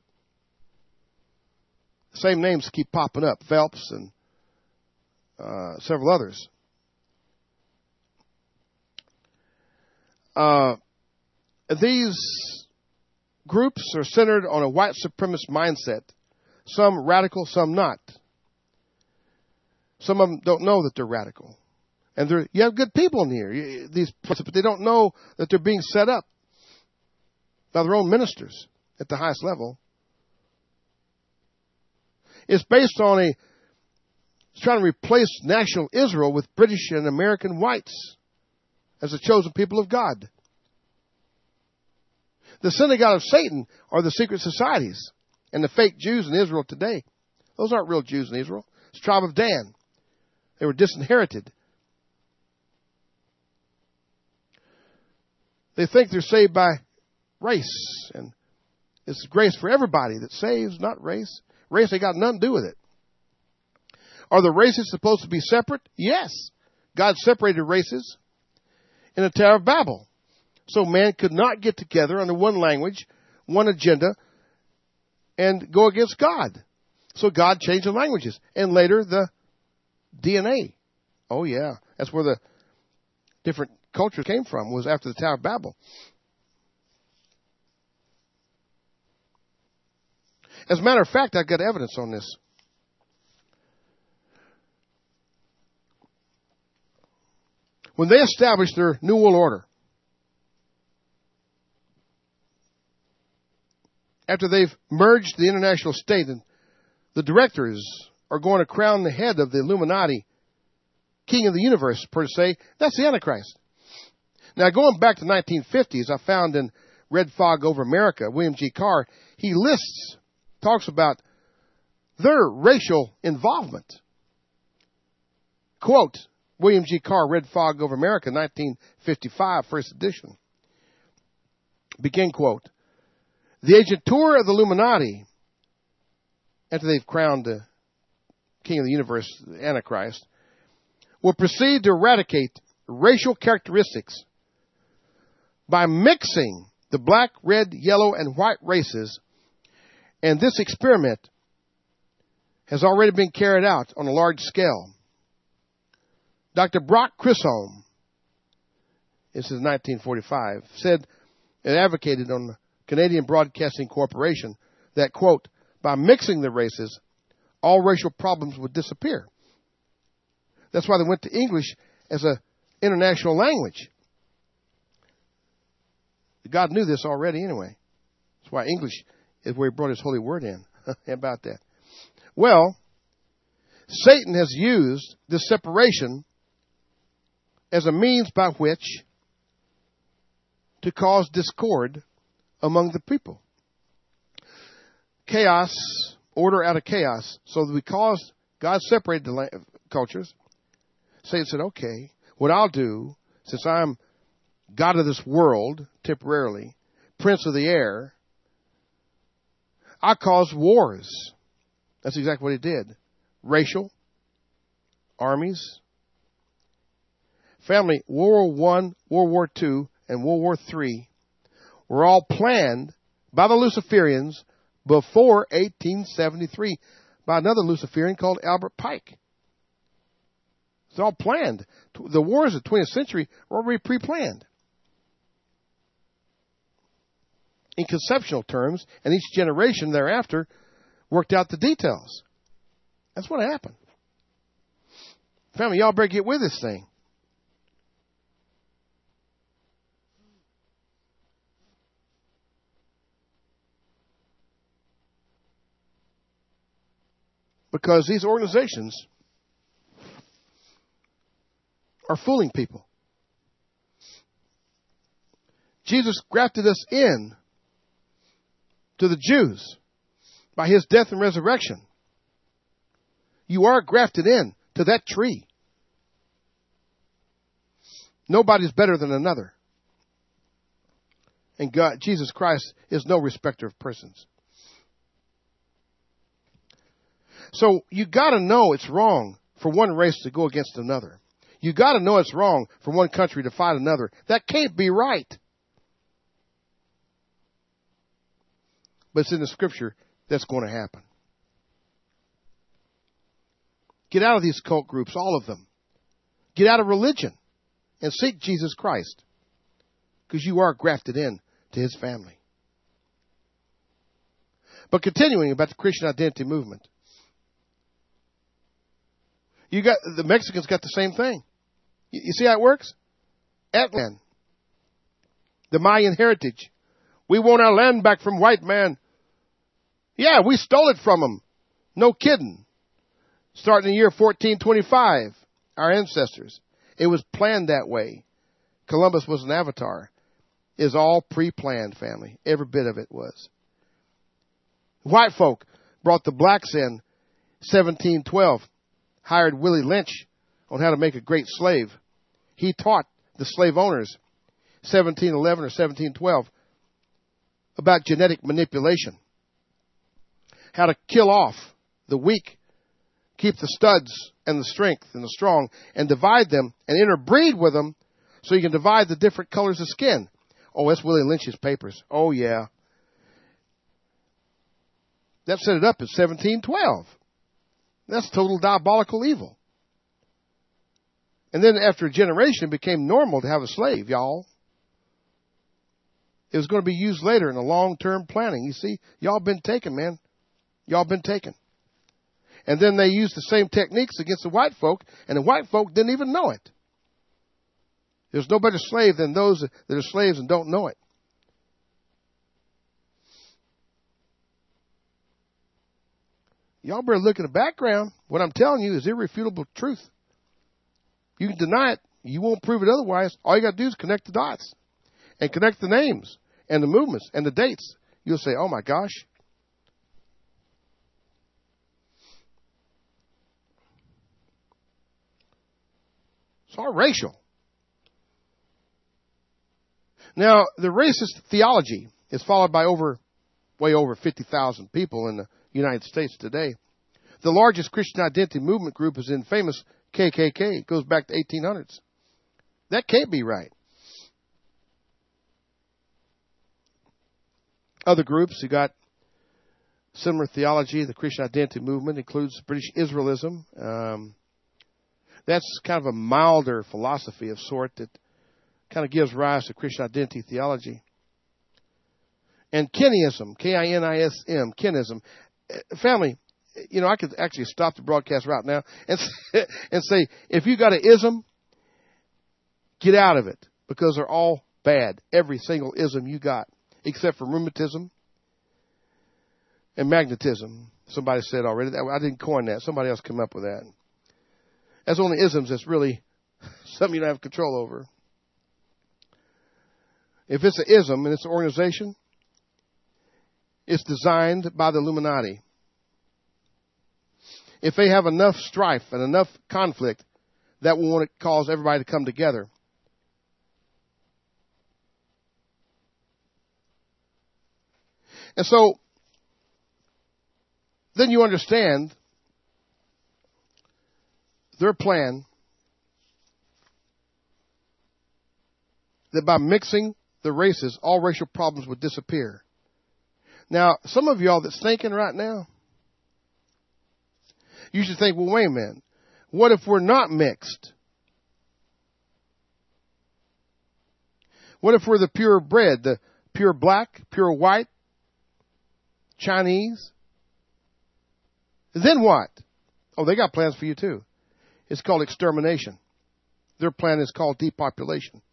The same names keep popping up, Phelps and uh, several others. Uh, these groups are centered on a white supremacist mindset. Some radical, some not. Some of them don't know that they're radical. And they're, you have good people in here, these, but they don't know that they're being set up by their own ministers at the highest level. It's based on a, it's trying to replace national Israel with British and American whites as the chosen people of God. The synagogue of Satan are the secret societies and the fake Jews in Israel today. Those aren't real Jews in Israel. It's the tribe of Dan. They were disinherited. They think they're saved by race, and it's grace for everybody that saves, not race. Race ain't got nothing to do with it. Are the races supposed to be separate? Yes. God separated races in the Tower of Babel. So man could not get together under one language, one agenda, and go against God. So God changed the languages. And later the D N A. Oh yeah. That's where the different cultures came from, was after the Tower of Babel. As a matter of fact, I've got evidence on this. When they established their New World Order, after they've merged the international state, and the directors are going to crown the head of the Illuminati, king of the universe, per se, that's the Antichrist. Now, going back to the nineteen fifties, I found in Red Fog Over America, William G. Carr, he lists, talks about their racial involvement. Quote, William G. Carr, Red Fog Over America, nineteen fifty-five, first edition. Begin quote. The agentur of the Illuminati, after they've crowned the king of the universe, the Antichrist, will proceed to eradicate racial characteristics by mixing the black, red, yellow, and white races. And this experiment has already been carried out on a large scale. Doctor Brock Chisholm, this is nineteen forty-five, said and advocated on the Canadian Broadcasting Corporation that, quote, by mixing the races, all racial problems would disappear. That's why they went to English as an international language. God knew this already anyway. That's why English is where he brought his holy word in. About that. Well, Satan has used this separation as a means by which to cause discord among the people. Chaos, order out of chaos. So that we caused, God separated the cultures. Satan said, okay, what I'll do, since I'm God of this world, temporarily, prince of the air, I cause wars. That's exactly what he did. Racial, armies, family, World War One, World War Two, and World War Three were all planned by the Luciferians before eighteen seventy-three by another Luciferian called Albert Pike. It's all planned. The wars of the twentieth century were already pre-planned in conceptual terms, and each generation thereafter worked out the details. That's what happened. Family, y'all better get with this thing. Because these organizations are fooling people. Jesus grafted us in to the Jews by his death and resurrection. You are grafted in to that tree. Nobody's better than another. And God, Jesus Christ is no respecter of persons. So you got to know it's wrong for one race to go against another. You got to know it's wrong for one country to fight another. That can't be right. But it's in the Scripture that's going to happen. Get out of these cult groups, all of them. Get out of religion and seek Jesus Christ, because you are grafted in to his family. But continuing about the Christian identity movement, you got the Mexicans got the same thing. You, you see how it works? Atlan, the Mayan heritage. We want our land back from white man. Yeah, we stole it from them. No kidding. Starting in the year fourteen twenty-five, our ancestors. It was planned that way. Columbus was an avatar. It's all pre-planned, family. Every bit of it was. White folk brought the blacks in seventeen twelve, hired Willie Lynch on how to make a great slave. He taught the slave owners, seventeen eleven or seventeen twelve, about genetic manipulation, how to kill off the weak, keep the studs and the strength and the strong, and divide them and interbreed with them so you can divide the different colors of skin. Oh, that's Willie Lynch's papers. Oh, yeah. That set it up in seventeen twelve. That's total diabolical evil. And then after a generation, it became normal to have a slave, y'all. It was going to be used later in a long-term planning. You see, y'all been taken, man. Y'all been taken. And then they used the same techniques against the white folk, and the white folk didn't even know it. There's no better slave than those that are slaves and don't know it. Y'all better look at the background. What I'm telling you is irrefutable truth. You can deny it. You won't prove it otherwise. All you got to do is connect the dots and connect the names and the movements and the dates. You'll say, oh, my gosh. It's all racial. Now, the racist theology is followed by over, way over fifty thousand people in the United States today. The largest Christian identity movement group is in famous K K K. It goes back to eighteen hundreds. That can't be right. Other groups, you got similar theology. The Christian identity movement includes British Israelism. Um, that's kind of a milder philosophy of sort that kind of gives rise to Christian identity theology. And Kenism, K I N I S M, Kenism. Family, you know, I could actually stop the broadcast right now and and say, if you got an ism, get out of it, because they're all bad. Every single ism you got, except for rheumatism and magnetism. Somebody said already. I didn't coin that. Somebody else came up with that. That's only isms that's really something you don't have control over. If it's an ism and it's an organization, it's designed by the Illuminati. If they have enough strife and enough conflict, that will want to cause everybody to come together. And so, then you understand their plan that by mixing the races, all racial problems would disappear. Now, some of y'all that's thinking right now, you should think, well, wait a minute. What if we're not mixed? What if we're the pure bred, the pure black, pure white, Chinese? Then what? Oh, they got plans for you too. It's called extermination. Their plan is called depopulation.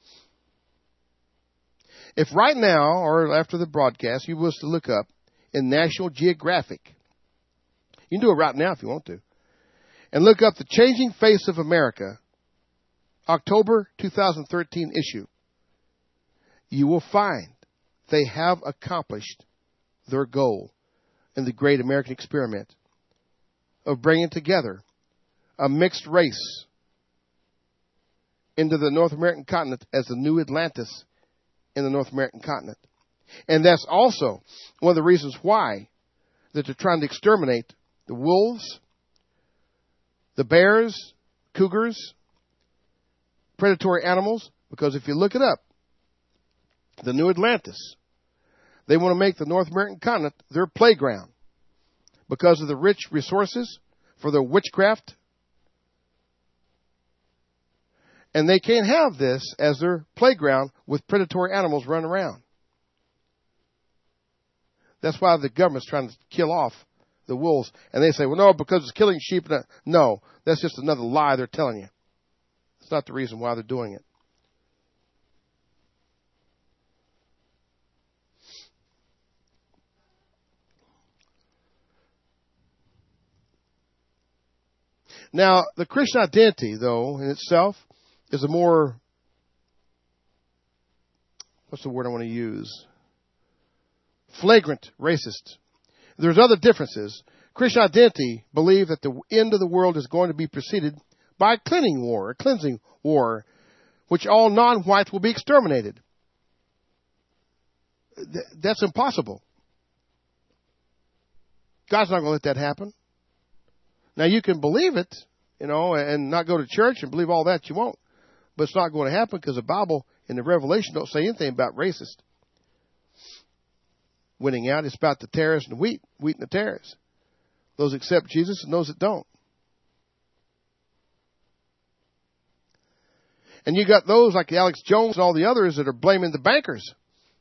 If right now, or after the broadcast, you was to look up in National Geographic, you can do it right now if you want to, and look up the Changing Face of America, October two thousand thirteen issue, you will find they have accomplished their goal in the great American experiment of bringing together a mixed race into the North American continent as the new Atlantis in the North American continent. And that's also one of the reasons why that they're trying to exterminate the wolves, the bears, cougars, predatory animals. Because if you look it up, the New Atlantis, they want to make the North American continent their playground because of the rich resources for their witchcraft. And they can't have this as their playground with predatory animals running around. That's why the government's trying to kill off the wolves. And they say, well, no, because it's killing sheep. No, that's just another lie they're telling you. It's not the reason why they're doing it. Now, the Christian identity, though, in itself, is a more, what's the word I want to use? Flagrant racist. There's other differences. Christian identity believe that the end of the world is going to be preceded by a cleansing war, a cleansing war, which all non-whites will be exterminated. Th- that's impossible. God's not going to let that happen. Now, you can believe it, you know, and not go to church and believe all that you won't. But it's not going to happen because the Bible and the Revelation don't say anything about racist winning out. It's about the tares and the wheat, wheat and the tares. Those accept Jesus and those that don't. And you got those like Alex Jones and all the others that are blaming the bankers.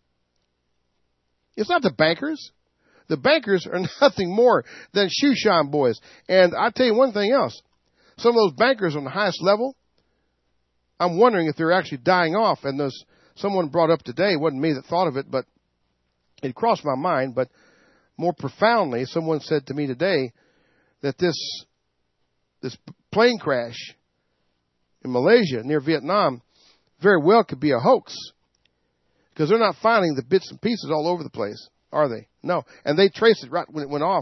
It's not the bankers. The bankers are nothing more than shoe shine boys. And I tell you one thing else. Some of those bankers on the highest level, I'm wondering if they're actually dying off. And there's someone brought up today, it wasn't me that thought of it, but it crossed my mind. But more profoundly, someone said to me today that this this plane crash in Malaysia near Vietnam very well could be a hoax. Because they're not finding the bits and pieces all over the place, are they? No. And they traced it right when it went off.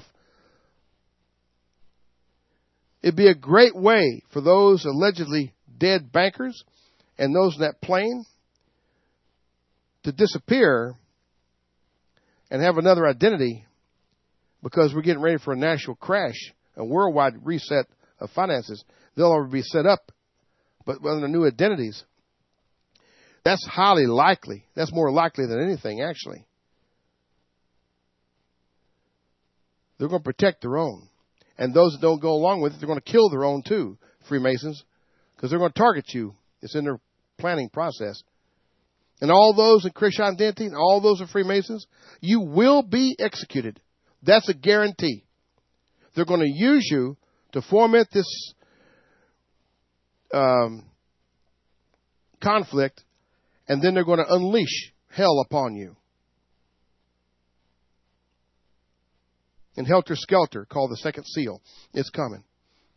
It'd be a great way for those allegedly dead bankers and those in that plane to disappear and have another identity, because we're getting ready for a national crash, a worldwide reset of finances. They'll already be set up, but with their new identities. That's highly likely. That's more likely than anything, actually. They're going to protect their own. And those that don't go along with it, they're going to kill their own too, Freemasons, because they're going to target you. It's in their planning process. And all those in Christian identity and all those in Freemasons, you will be executed. That's a guarantee. They're going to use you to foment this um, conflict, and then they're going to unleash hell upon you. And Helter Skelter, called the second seal, is coming.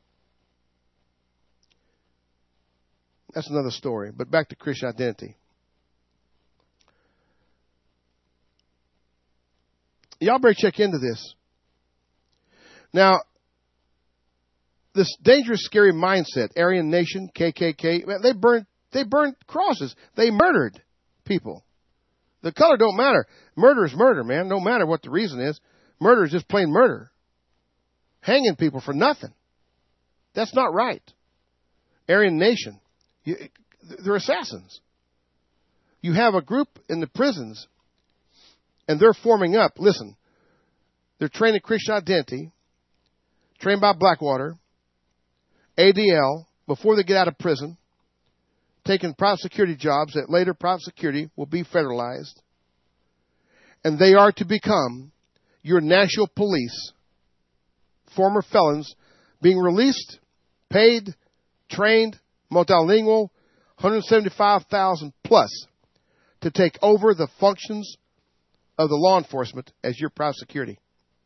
That's another story. But back to Christian identity. Y'all better check into this. Now, this dangerous, scary mindset, Aryan Nation, K K K, they burned, they burned crosses. They murdered people. The color don't matter. Murder is murder, man. No matter what the reason is. Murder is just plain murder. Hanging people for nothing. That's not right. Aryan Nation, you, they're assassins. You have a group in the prisons, and they're forming up. Listen, they're trained in Christian identity, trained by Blackwater, A D L, before they get out of prison, taking private security jobs that later private security will be federalized. And they are to become your national police, former felons, being released, paid, trained, multilingual, one hundred seventy-five thousand plus, to take over the functions of the law enforcement as your private security.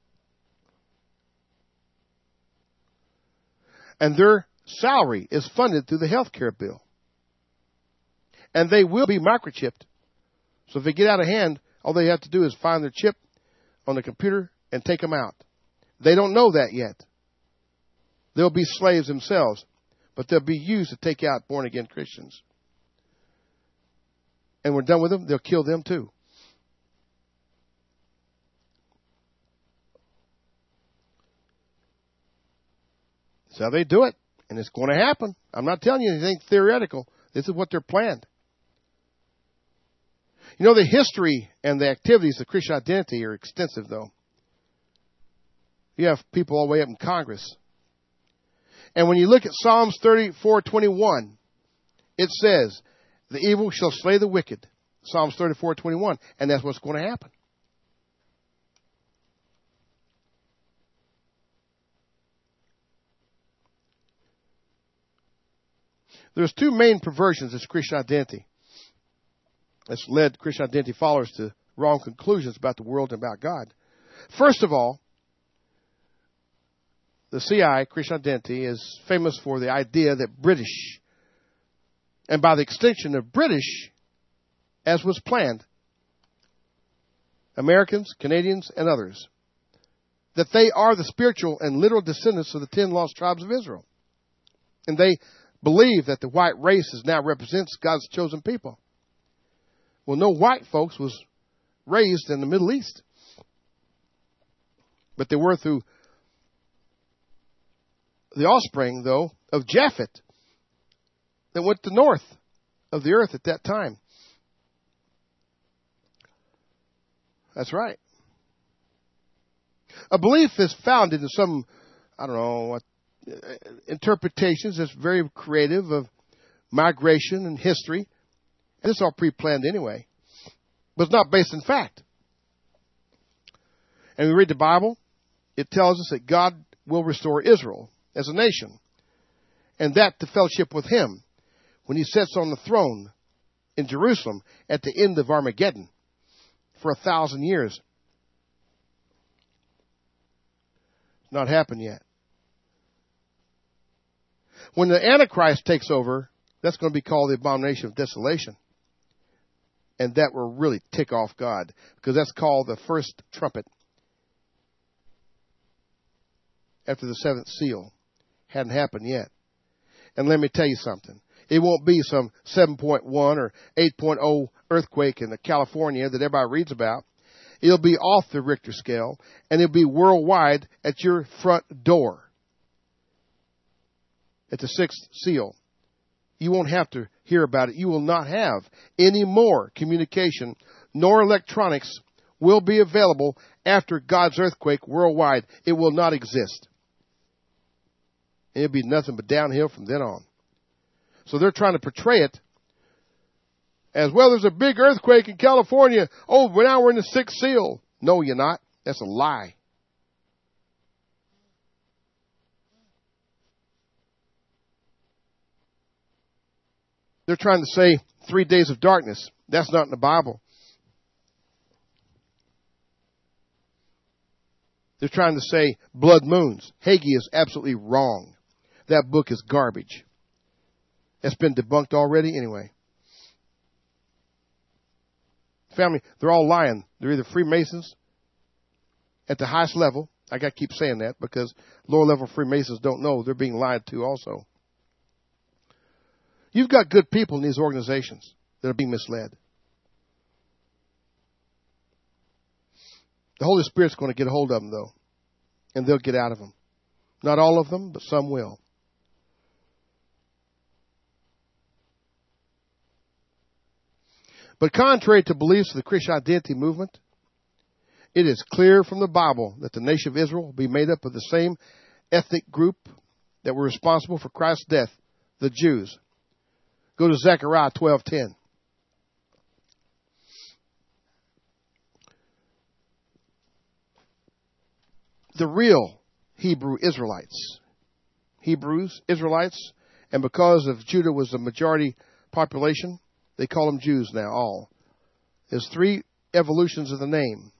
And their salary is funded through the health care bill. And they will be microchipped. So if they get out of hand, all they have to do is find their chip on the computer and take them out. They don't know that yet. They'll be slaves themselves, but they'll be used to take out born-again Christians. And when we're done with them, they'll kill them too. how they do it. And it's going to happen. I'm not telling you anything theoretical. This is what they're planned. You know, the history and the activities of Christian identity are extensive, though. You have people all the way up in Congress. And when you look at Psalms thirty-four twenty-one, it says, the evil shall slay the wicked. Psalms thirty-four twenty-one. And that's what's going to happen. There's two main perversions of Christian identity that's led Christian identity followers to wrong conclusions about the world and about God. First of all, the C I, Christian identity, is famous for the idea that British, and by the extinction of British, as was planned, Americans, Canadians, and others, that they are the spiritual and literal descendants of the ten lost tribes of Israel. And they believe that the white race is now represents God's chosen people. Well, no white folks was raised in the Middle East. But they were through the offspring, though, of Japhet that went to north of the earth at that time. That's right. A belief is founded in some, I don't know, what, interpretations that's very creative of migration and history. And it's all pre-planned anyway. But it's not based in fact. And we read the Bible, it tells us that God will restore Israel as a nation. And that to fellowship with Him when He sits on the throne in Jerusalem at the end of Armageddon for a thousand years. It's not happened yet. When the Antichrist takes over, that's going to be called the abomination of desolation. And that will really tick off God, because that's called the first trumpet after the seventh seal. Hadn't happened yet. And let me tell you something. It won't be some seven point one or eight point oh earthquake in California that everybody reads about. It'll be off the Richter scale, and it'll be worldwide at your front door. At the sixth seal. You won't have to hear about it. You will not have any more communication, nor electronics will be available after God's earthquake worldwide. It will not exist. It'll be nothing but downhill from then on. So they're trying to portray it as, well, there's a big earthquake in California. Oh, but now we're in the sixth seal. No, you're not. That's a lie. They're trying to say three days of darkness. That's not in the Bible. They're trying to say blood moons. Hagee is absolutely wrong. That book is garbage. It's been debunked already anyway. Family, they're all lying. They're either Freemasons at the highest level. I got to keep saying that because lower level Freemasons don't know they're being lied to also. You've got good people in these organizations that are being misled. The Holy Spirit's going to get a hold of them, though, and they'll get out of them. Not all of them, but some will. But contrary to beliefs of the Christian identity movement, it is clear from the Bible that the nation of Israel will be made up of the same ethnic group that were responsible for Christ's death, the Jews. Go to Zechariah twelve ten. The real Hebrew Israelites. Hebrews, Israelites, and because of Judah was the majority population, they call them Jews now, all. There's three evolutions of the name.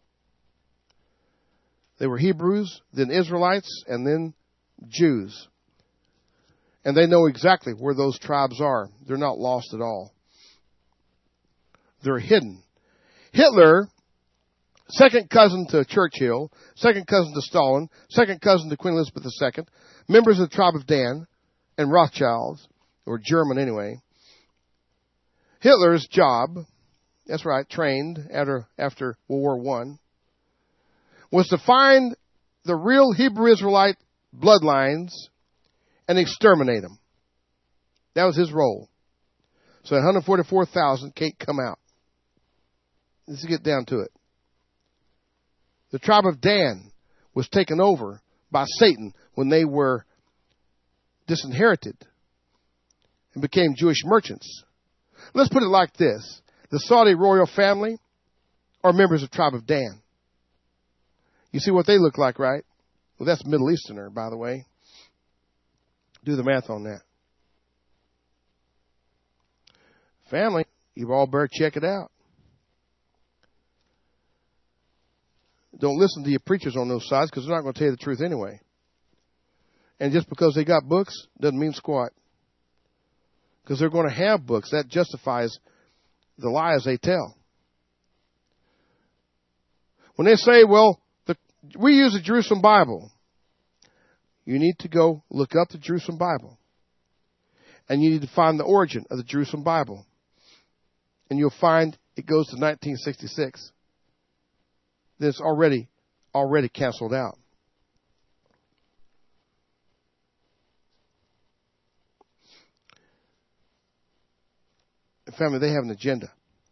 They were Hebrews, then Israelites, and then Jews. And they know exactly where those tribes are. They're not lost at all. They're hidden. Hitler, second cousin to Churchill, second cousin to Stalin, second cousin to Queen Elizabeth the Second, members of the tribe of Dan and Rothschilds, or German anyway. Hitler's job, that's right, trained after, after World War One, was to find the real Hebrew Israelite bloodlines and exterminate them. That was his role. So one hundred forty-four thousand can't come out. Let's get down to it. The tribe of Dan was taken over by Satan when they were disinherited and became Jewish merchants. Let's put it like this. The Saudi royal family are members of the tribe of Dan. You see what they look like, right? Well, that's Middle Easterner, by the way. Do the math on that. Family, you all better check it out. Don't listen to your preachers on those sides because they're not going to tell you the truth anyway. And just because they got books doesn't mean squat. Because they're going to have books. That justifies the lies they tell. When they say, well, the, we use the Jerusalem Bible, you need to go look up the Jerusalem Bible. And you need to find the origin of the Jerusalem Bible. And you'll find it goes to nineteen sixty-six. That's already, already canceled out. And family, they have an agenda.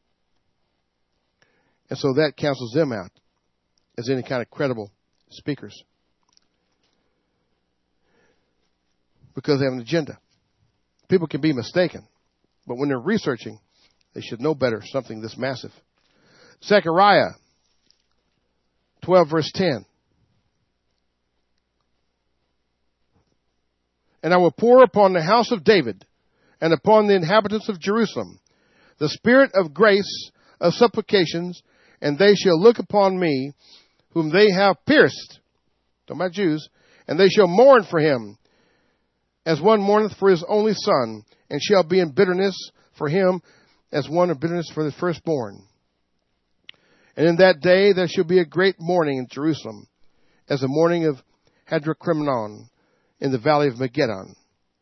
And so that cancels them out as any kind of credible speakers. Because they have an agenda. People can be mistaken. But when they're researching, they should know better something this massive. Zechariah twelve, verse ten. And I will pour upon the house of David and upon the inhabitants of Jerusalem the spirit of grace of supplications, and they shall look upon me whom they have pierced. Talking about Jews. And they shall mourn for him as one mourneth for his only son, and shall be in bitterness for him as one in bitterness for the firstborn. And in that day there shall be a great mourning in Jerusalem, as the mourning of Hadrakrimnon in the valley of Megiddon.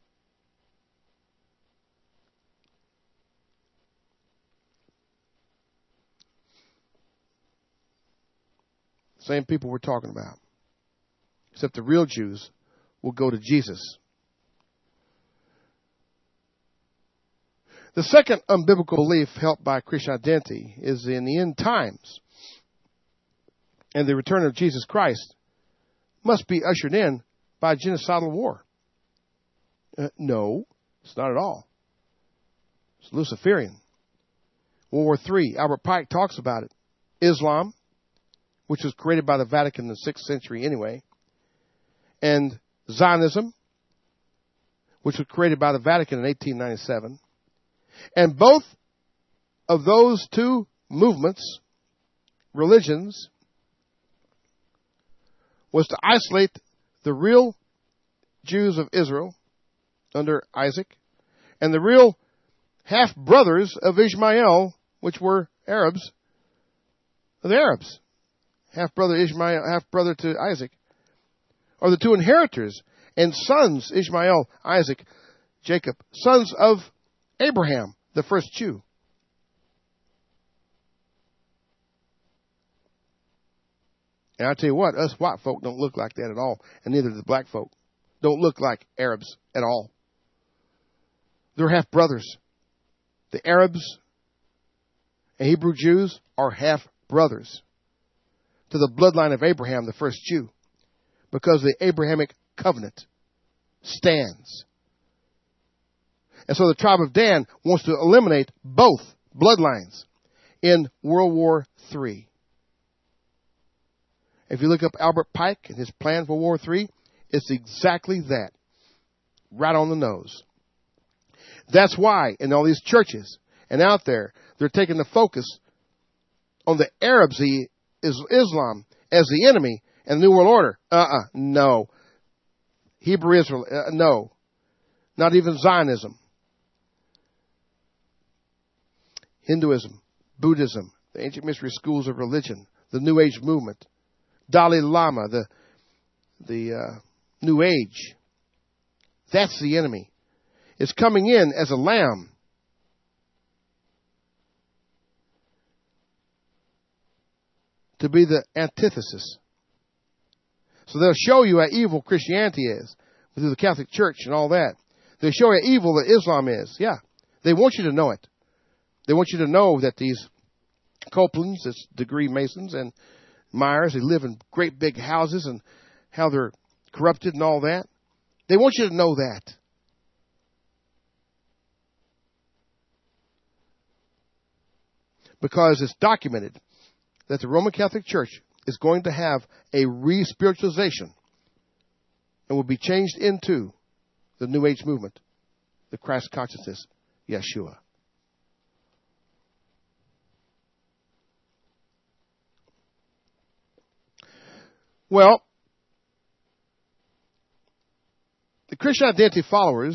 Same people we're talking about. Except the real Jews will go to Jesus. The second unbiblical belief held by Christian identity is in the end times. And the return of Jesus Christ must be ushered in by a genocidal war. Uh, no, it's not at all. It's Luciferian. World War Three, Albert Pike talks about it. Islam, which was created by the Vatican in the sixth century anyway, and Zionism, which was created by the Vatican in eighteen ninety-seven. And both of those two movements, religions, was to isolate the real Jews of Israel under Isaac and the real half-brothers of Ishmael, which were Arabs, the Arabs. Half-brother Ishmael, half-brother to Isaac, are the two inheritors and sons, Ishmael, Isaac, Jacob, sons of Abraham, the first Jew. And I tell you what, us white folk don't look like that at all, and neither do the black folk. Don't look like Arabs at all. They're half-brothers. The Arabs and Hebrew Jews are half-brothers to the bloodline of Abraham, the first Jew, because the Abrahamic covenant stands. And so the tribe of Dan wants to eliminate both bloodlines in World War Three. If you look up Albert Pike and his plan for World War Three, it's exactly that. Right on the nose. That's why in all these churches and out there, they're taking the focus on the Arabs, the Islam, as the enemy and the New World Order. Uh-uh, no. Hebrew Israel, uh, no. Not even Zionism. Hinduism, Buddhism, the ancient mystery schools of religion, the New Age movement, Dalai Lama, the the uh, New Age. That's the enemy. It's coming in as a lamb. To be the antithesis. So they'll show you how evil Christianity is. through the Catholic Church and all that. They show you how evil that Islam is. Yeah. They want you to know it. They want you to know that these Copelands, this degree Masons, and Myers, they live in great big houses and how they're corrupted and all that. They want you to know that. Because it's documented that the Roman Catholic Church is going to have a re-spiritualization and will be changed into the New Age movement, the Christ consciousness, Yeshua. Well, the Christian Identity followers,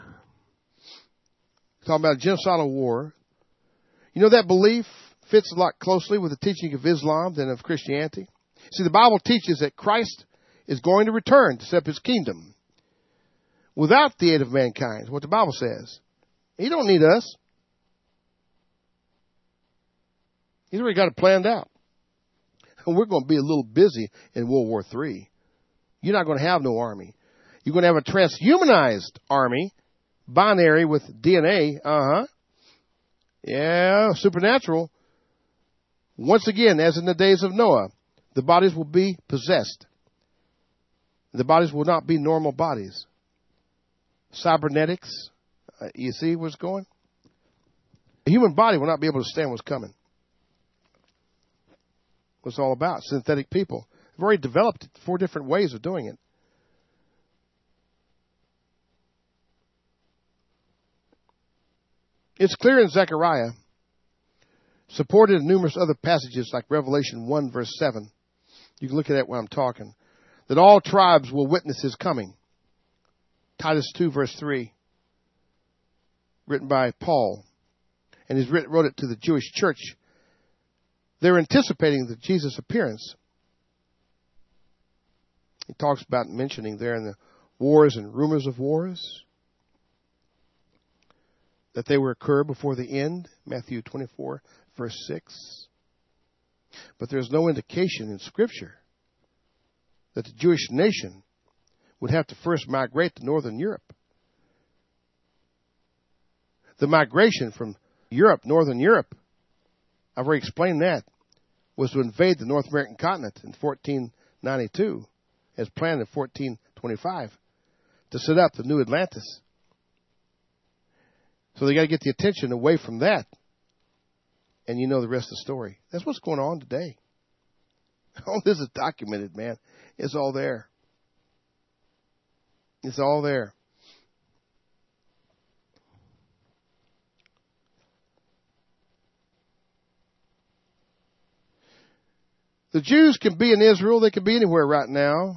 talking about a genocidal war, you know that belief fits a lot closely with the teaching of Islam than of Christianity. See, the Bible teaches that Christ is going to return to set up his kingdom without the aid of mankind, what the Bible says. He don't need us. He's already got it planned out. And we're going to be a little busy in World War Three. You're not going to have no army. You're going to have a transhumanized army, binary with D N A. Uh-huh. Yeah, supernatural. Once again, as in the days of Noah, the bodies will be possessed. The bodies will not be normal bodies. Cybernetics. Uh, you see what's going? The human body will not be able to stand what's coming. What's all about? Synthetic people. They've already developed four different ways of doing it. It's clear in Zechariah, supported in numerous other passages like Revelation one, verse seven. You can look at that when I'm talking. That all tribes will witness his coming. Titus two, verse three. Written by Paul. And he wrote it to the Jewish church. They're anticipating the Jesus appearance. He talks about mentioning there in the wars and rumors of wars that they will occur before the end, Matthew twenty-four, verse six. But there's no indication in Scripture that the Jewish nation would have to first migrate to Northern Europe. The migration from Europe, Northern Europe, I've already explained that, was to invade the North American continent in fourteen ninety-two, as planned in fourteen twenty-five, to set up the new Atlantis. So they got to get the attention away from that. And you know the rest of the story. That's what's going on today. All this is documented, man. It's all there. It's all there. The Jews can be in Israel. They can be anywhere right now.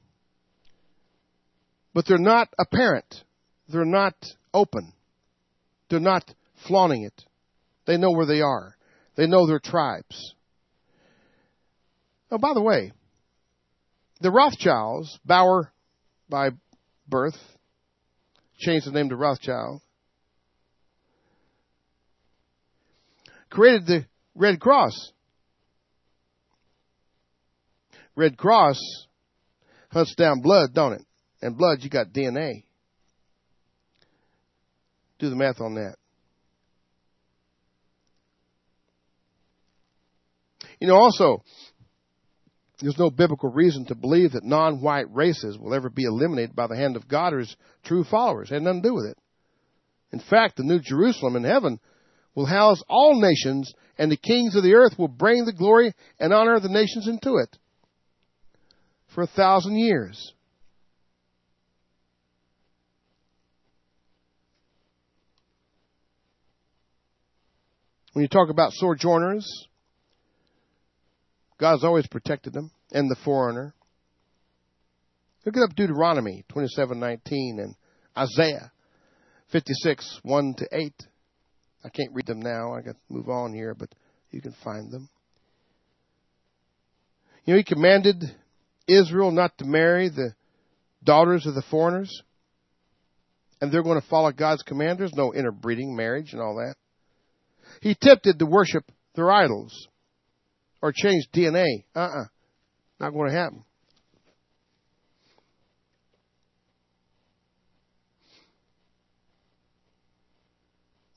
But they're not apparent. They're not open. They're not flaunting it. They know where they are. They know their tribes. Oh, by the way, the Rothschilds, Bauer by birth, changed the name to Rothschild, created the Red Cross. Red Cross hunts down blood, don't it? And blood, you got D N A. Do the math on that. You know, also, there's no biblical reason to believe that non-white races will ever be eliminated by the hand of God or his true followers. It had nothing to do with it. In fact, the New Jerusalem in heaven will house all nations, and the kings of the earth will bring the glory and honor of the nations into it for a thousand years. When you talk about sojourners, God's always protected them, and the foreigner. Look up Deuteronomy twenty-seven nineteen and Isaiah fifty-six one to eight. I can't read them now. I got to move on here, but you can find them. You know, he commanded Israel not to marry the daughters of the foreigners, and they're going to follow God's command. There's no interbreeding, marriage, and all that. He tempted to worship their idols or change D N A. Uh-uh. Not going to happen.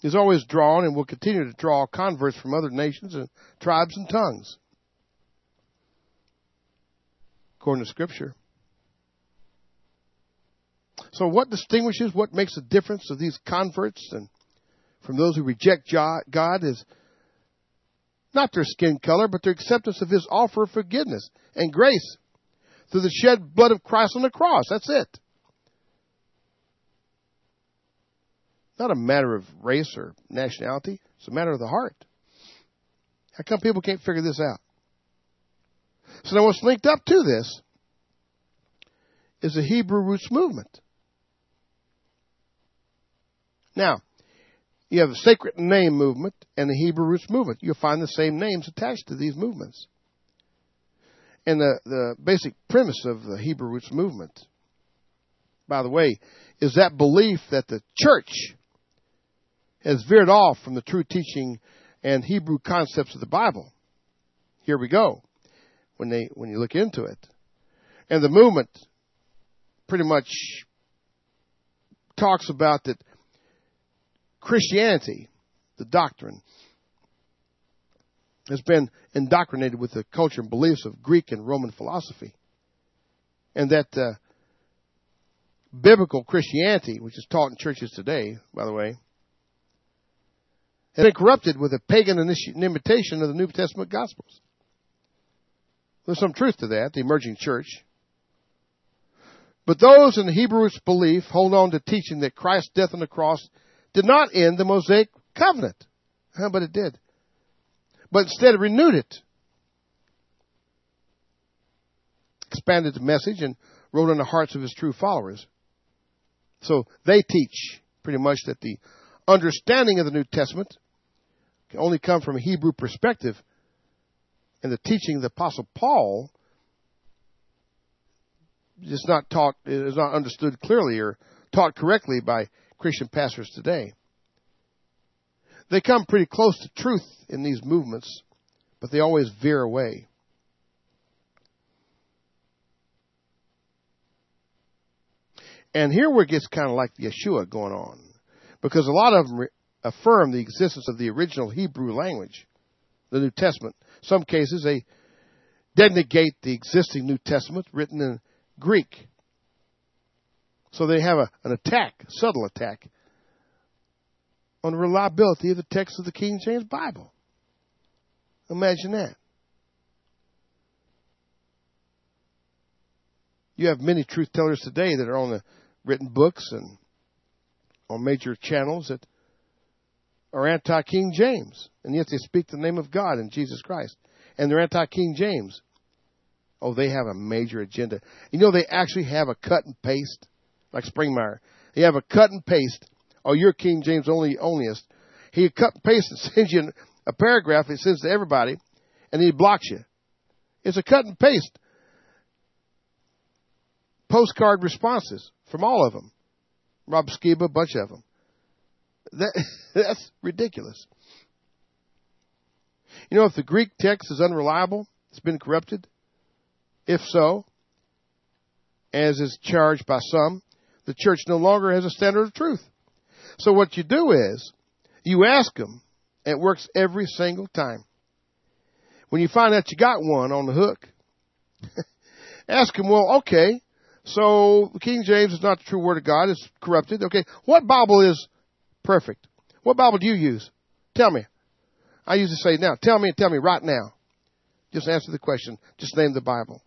is always drawn and will continue to draw converts from other nations and tribes and tongues, according to Scripture. So what distinguishes, what makes the difference of these converts and from those who reject God is not their skin color, but their acceptance of His offer of forgiveness and grace through the shed blood of Christ on the cross. That's it. Not a matter of race or nationality. It's a matter of the heart. How come people can't figure this out? So now what's linked up to this is the Hebrew roots movement. Now, you have the sacred name movement and the Hebrew roots movement. You'll find the same names attached to these movements. And the, the basic premise of the Hebrew roots movement, by the way, is that belief that the church has veered off from the true teaching and Hebrew concepts of the Bible. Here we go, when they when you look into it. And the movement pretty much talks about that Christianity, the doctrine, has been indoctrinated with the culture and beliefs of Greek and Roman philosophy. And that uh, biblical Christianity, which is taught in churches today, by the way, has been corrupted with a pagan imitation of the New Testament Gospels. There's some truth to that, the emerging church. But those in the Hebrew belief hold on to teaching that Christ's death on the cross did not end the Mosaic covenant. Huh, but it did. But instead it renewed it. Expanded the message and wrote on the hearts of His true followers. So they teach pretty much that the understanding of the New Testament can only come from a Hebrew perspective. And the teaching of the Apostle Paul is not taught, is not understood clearly or taught correctly by Christian pastors today. They come pretty close to truth in these movements, but they always veer away. And here where it gets kind of like Yeshua going on, because a lot of them re- affirm the existence of the original Hebrew language, the New Testament. Some cases they denegate the existing New Testament written in Greek. So they have a, an attack, a subtle attack, on the reliability of the text of the King James Bible. Imagine that. You have many truth tellers today that are on the written books and on major channels that are anti-King James. And yet they speak the name of God and Jesus Christ. And they're anti-King James. Oh, they have a major agenda. You know, they actually have a cut and paste, like Springmeyer. They have a cut and paste. Oh, you're King James only onlyist. He cut and paste and sends you a paragraph. He sends to everybody, and he blocks you. It's a cut and paste. Postcard responses from all of them. Rob Skiba, a bunch of them. That, that's ridiculous. You know, if the Greek text is unreliable, it's been corrupted. If so, as is charged by some, the church no longer has a standard of truth. So what you do is, you ask them, and it works every single time. When you find out you got one on the hook, ask them, well, okay, so King James is not the true word of God, it's corrupted. Okay, what Bible is perfect? What Bible do you use? Tell me. I usually say now, tell me and tell me right now. Just answer the question. Just name the Bible.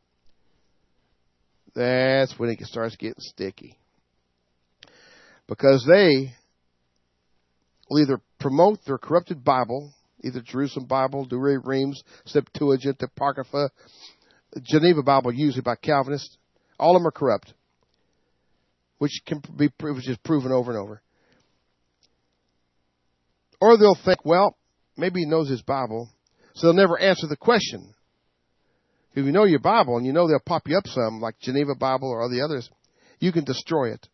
That's when it starts getting sticky. Because they will either promote their corrupted Bible, either Jerusalem Bible, Douay Rheims, Septuagint, Apocrypha, Geneva Bible, usually by Calvinists. All of them are corrupt, which can be which is proven over and over. Or they'll think, well, maybe he knows his Bible, so they'll never answer the question. If you know your Bible, and you know they'll pop you up some, like Geneva Bible or all the others, you can destroy it.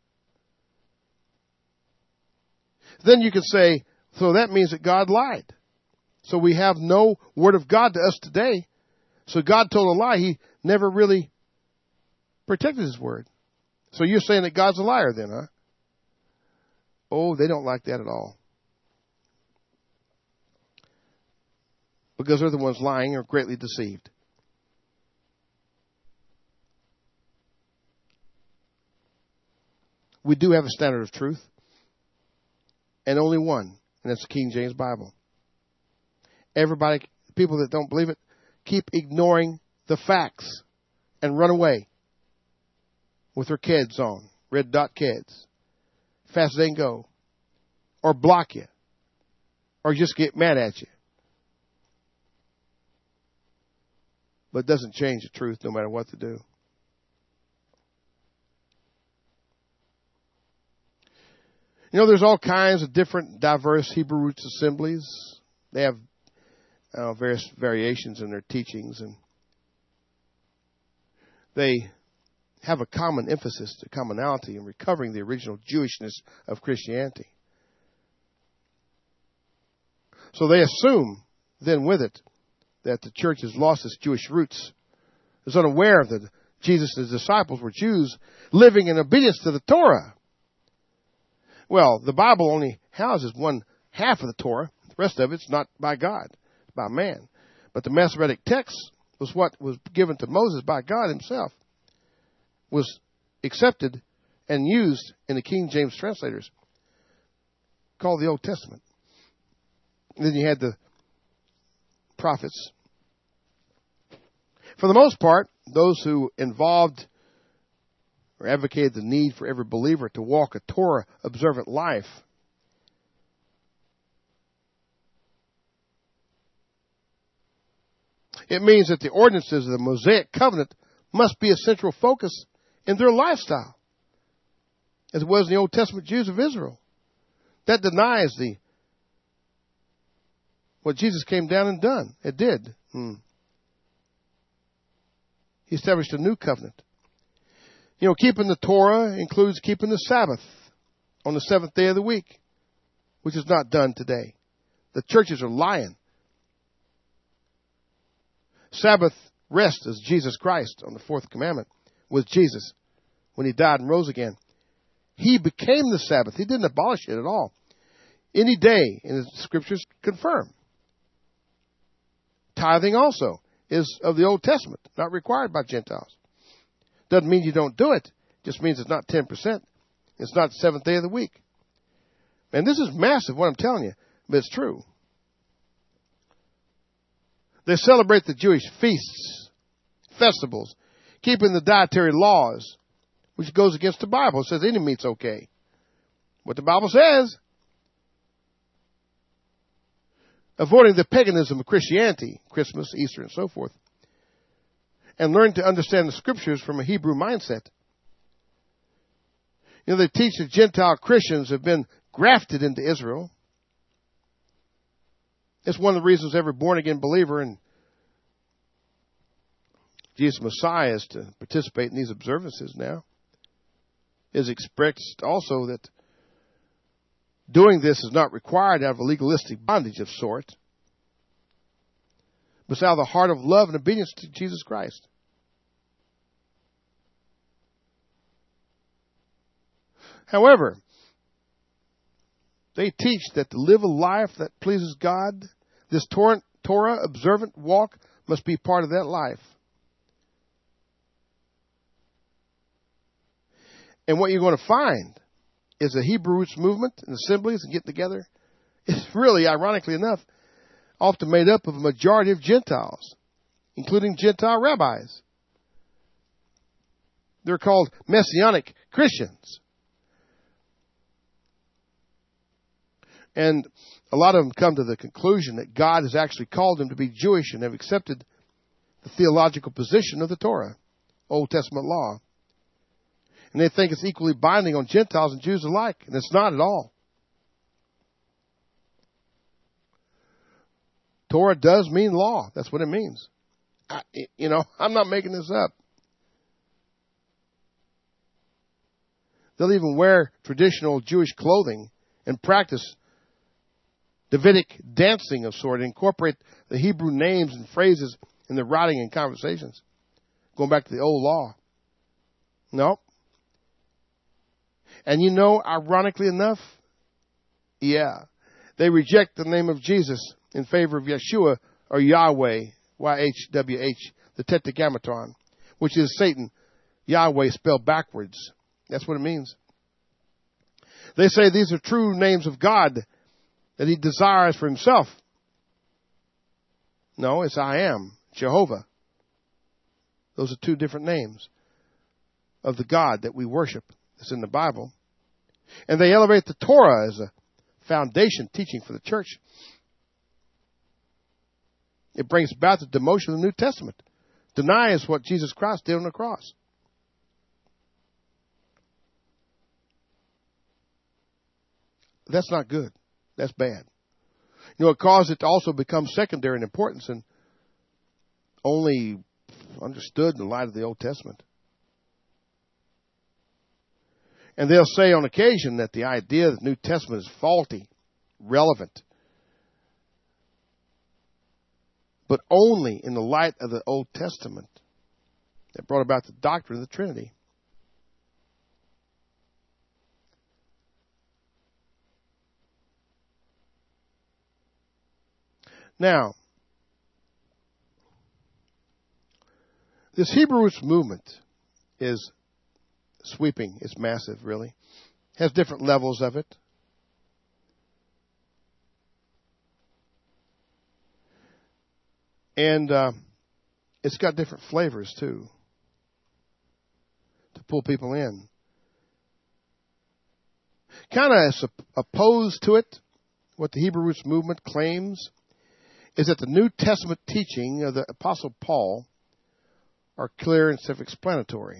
Then you can say, so that means that God lied. So we have no word of God to us today. So God told a lie. He never really protected His word. So you're saying that God's a liar then, huh? Oh, they don't like that at all. because they're the ones lying or greatly deceived. We do have a standard of truth, and only one, and that's the King James Bible. Everybody, people that don't believe it, keep ignoring the facts and run away with their kids on, red dot kids, fast as they can go, or block you, or just get mad at you. But it doesn't change the truth no matter what they do. You know, there's all kinds of different diverse Hebrew roots assemblies. They have uh, various variations in their teachings, and they have a common emphasis, a commonality in recovering the original Jewishness of Christianity. So they assume, then with it, that the church has lost its Jewish roots, is unaware that Jesus' disciples were Jews living in obedience to the Torah. Well, the Bible only houses one half of the Torah. The rest of it's not by God. It's by man. But the Masoretic text was what was given to Moses by God himself, was accepted and used in the King James translators, called the Old Testament. And then you had the prophets. For the most part, those who involved or advocated the need for every believer to walk a Torah-observant life it means that the ordinances of the Mosaic covenant must be a central focus in their lifestyle, as it was in the Old Testament Jews of Israel. That denies the what Jesus came down and done. It did. Hmm. He established a new covenant. You know, keeping the Torah includes keeping the Sabbath on the seventh day of the week, which is not done today. The churches are lying. Sabbath rest is Jesus Christ on the fourth commandment was Jesus when he died and rose again. He became the Sabbath. He didn't abolish it at all. Any day, and the scriptures confirm. Tithing also is of the Old Testament, not required by Gentiles. Doesn't mean you don't do it. Just means it's not ten percent. It's not the seventh day of the week. And this is massive, what I'm telling you, but it's true. They celebrate the Jewish feasts, festivals, keeping the dietary laws, which goes against the Bible. It says any meat's okay. What the Bible says. Avoiding the paganism of Christianity, Christmas, Easter, and so forth. And learn to understand the scriptures from a Hebrew mindset. You know, they teach that Gentile Christians have been grafted into Israel. It's one of the reasons every born-again believer in Jesus Messiah is to participate in these observances now. It is expressed also that doing this is not required out of a legalistic bondage of sort, but out of the heart of love and obedience to Jesus Christ. However, they teach that to live a life that pleases God, this Torah observant walk must be part of that life. And what you're going to find is the Hebrew roots movement and assemblies and getting together is really, ironically enough, often made up of a majority of Gentiles, including Gentile rabbis. They're called Messianic Christians. And a lot of them come to the conclusion that God has actually called them to be Jewish and have accepted the theological position of the Torah, Old Testament law. And they think it's equally binding on Gentiles and Jews alike, and it's not at all. Torah does mean law. That's what it means. I, you know, I'm not making this up. They'll even wear traditional Jewish clothing and practice Davidic dancing of sort, and incorporate the Hebrew names and phrases in their writing and conversations. Going back to the old law. No. And you know, ironically enough, yeah, they reject the name of Jesus in favor of Yeshua or Yahweh, Y H W H, the Tetragrammaton, which is Satan, Yahweh spelled backwards. That's what it means. They say these are true names of God that he desires for himself. No, it's I am, Jehovah. Those are two different names of the God that we worship. It's in the Bible. And they elevate the Torah as a foundation teaching for the church. It brings about the demotion of the New Testament. Denies what Jesus Christ did on the cross. That's not good. That's bad. You know, it caused it to also become secondary in importance and only understood in the light of the Old Testament. And they'll say on occasion that the idea that the New Testament is faulty, relevant, but only in the light of the Old Testament that brought about the doctrine of the Trinity. Now, this Hebrew roots movement is sweeping. It's massive, really. Has different levels of it. And uh, it's got different flavors, too, to pull people in. Kind of opposed to it, what the Hebrew roots movement claims is that the New Testament teaching of the Apostle Paul are clear and self-explanatory.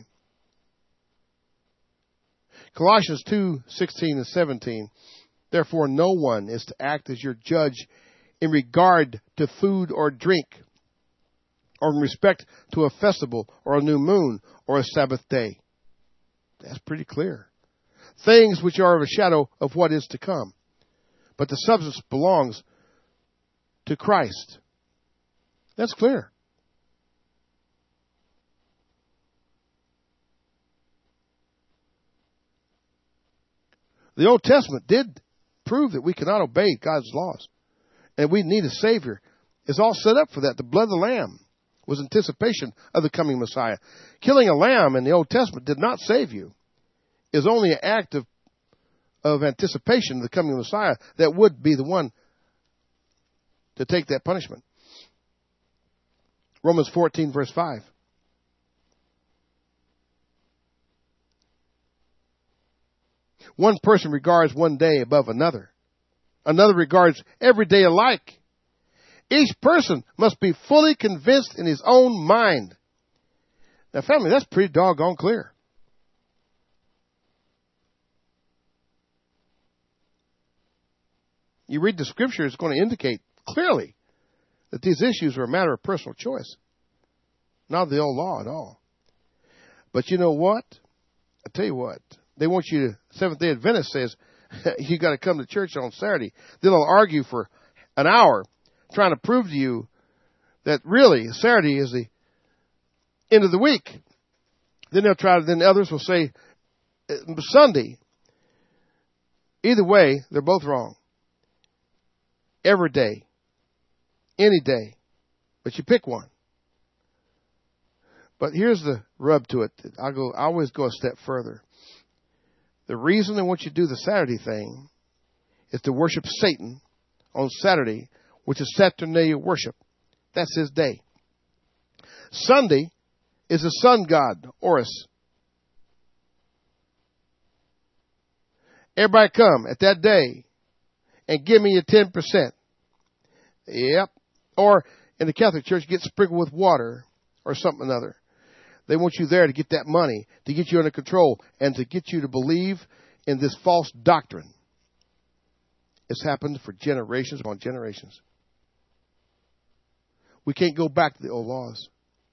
Colossians two sixteen and seventeen, therefore no one is to act as your judge in regard to food or drink, or in respect to a festival or a new moon or a Sabbath day. That's pretty clear. Things which are of a shadow of what is to come. But the substance belongs to Christ. That's clear. The Old Testament did prove that we cannot obey God's laws, and we need a Savior. It's all set up for that. The blood of the Lamb was anticipation of the coming Messiah. Killing a lamb in the Old Testament did not save you. It was only an act of, of anticipation of the coming Messiah that would be the one to take that punishment. Romans fourteen, verse five. One person regards one day above another. Another regards every day alike. Each person must be fully convinced in his own mind. Now, family, that's pretty doggone clear. You read the scripture, it's going to indicate clearly that these issues are a matter of personal choice, not the old law at all. But you know what? I tell you what. They want you to, Seventh-day Adventist says, you got to come to church on Saturday. Then they'll argue for an hour trying to prove to you that really Saturday is the end of the week. Then they'll try to, then others will say Sunday. Either way, they're both wrong. Every day. Any day. But you pick one. But here's the rub to it. I go, I always go a step further. The reason they want you to do the Saturday thing is to worship Satan on Saturday, which is Saturnalia worship. That's his day. Sunday is the sun god, Horus. Everybody come at that day and give me your ten percent. Yep. Or in the Catholic Church, get sprinkled with water or something or another. They want you there to get that money, to get you under control, and to get you to believe in this false doctrine. It's happened for generations upon generations. We can't go back to the old laws.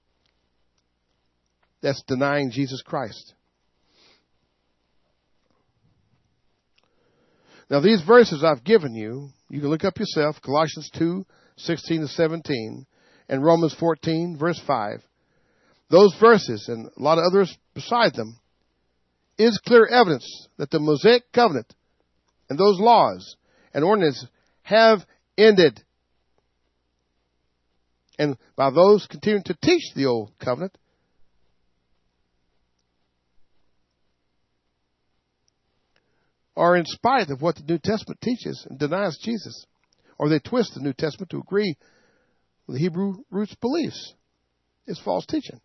That's denying Jesus Christ. Now, these verses I've given you, you can look up yourself, Colossians two, sixteen to seventeen, and Romans fourteen, verse five. Those verses, and a lot of others beside them, is clear evidence that the Mosaic covenant and those laws and ordinances have ended. And by those continuing to teach the Old Covenant, are in spite of what the New Testament teaches and denies Jesus. Or they twist the New Testament to agree with the Hebrew roots beliefs. It's false teaching.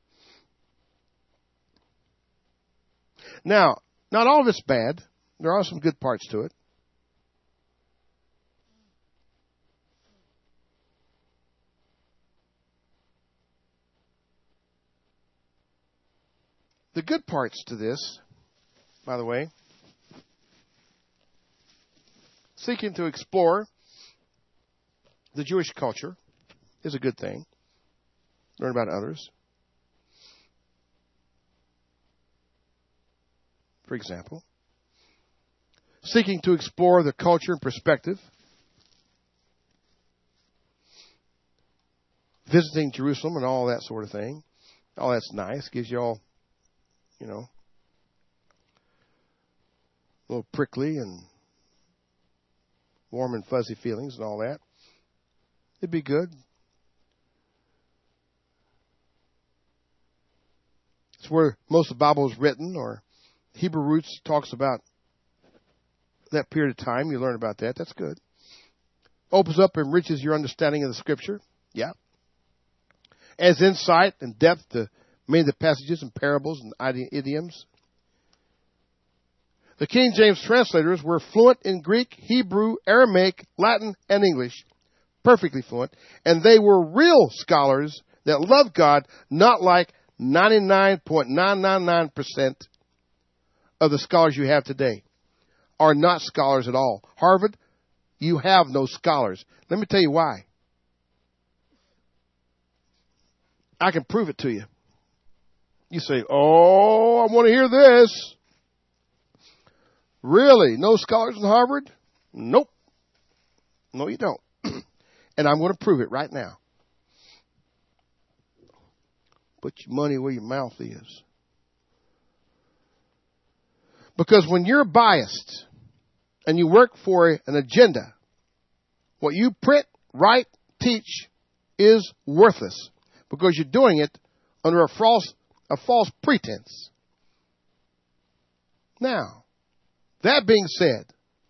Now, not all of it's bad. There are some good parts to it. The good parts to this, by the way, seeking to explore the Jewish culture is a good thing. Learn about others. For example, seeking to explore the culture and perspective, visiting Jerusalem and all that sort of thing. All that's nice. Gives you all, you know, a little prickly and warm and fuzzy feelings and all that. It'd be good. It's where most of the Bible is written, or Hebrew roots talks about that period of time. You learn about that. That's good. Opens up and enriches your understanding of the Scripture. Yeah. Adds insight and depth to many of the passages and parables and idioms. The King James translators were fluent in Greek, Hebrew, Aramaic, Latin, and English. Perfectly fluent. And they were real scholars that loved God, not like ninety-nine point nine nine nine percent of the scholars you have today are not scholars at all. Harvard, you have no scholars. Let me tell you why. I can prove it to you. You say, oh, I want to hear this. Really? No scholars in Harvard? Nope. No, you don't. And I'm going to prove it right now. Put your money where your mouth is. Because when you're biased and you work for an agenda, what you print, write, teach is worthless because you're doing it under a false, a false pretense. Now, that being said,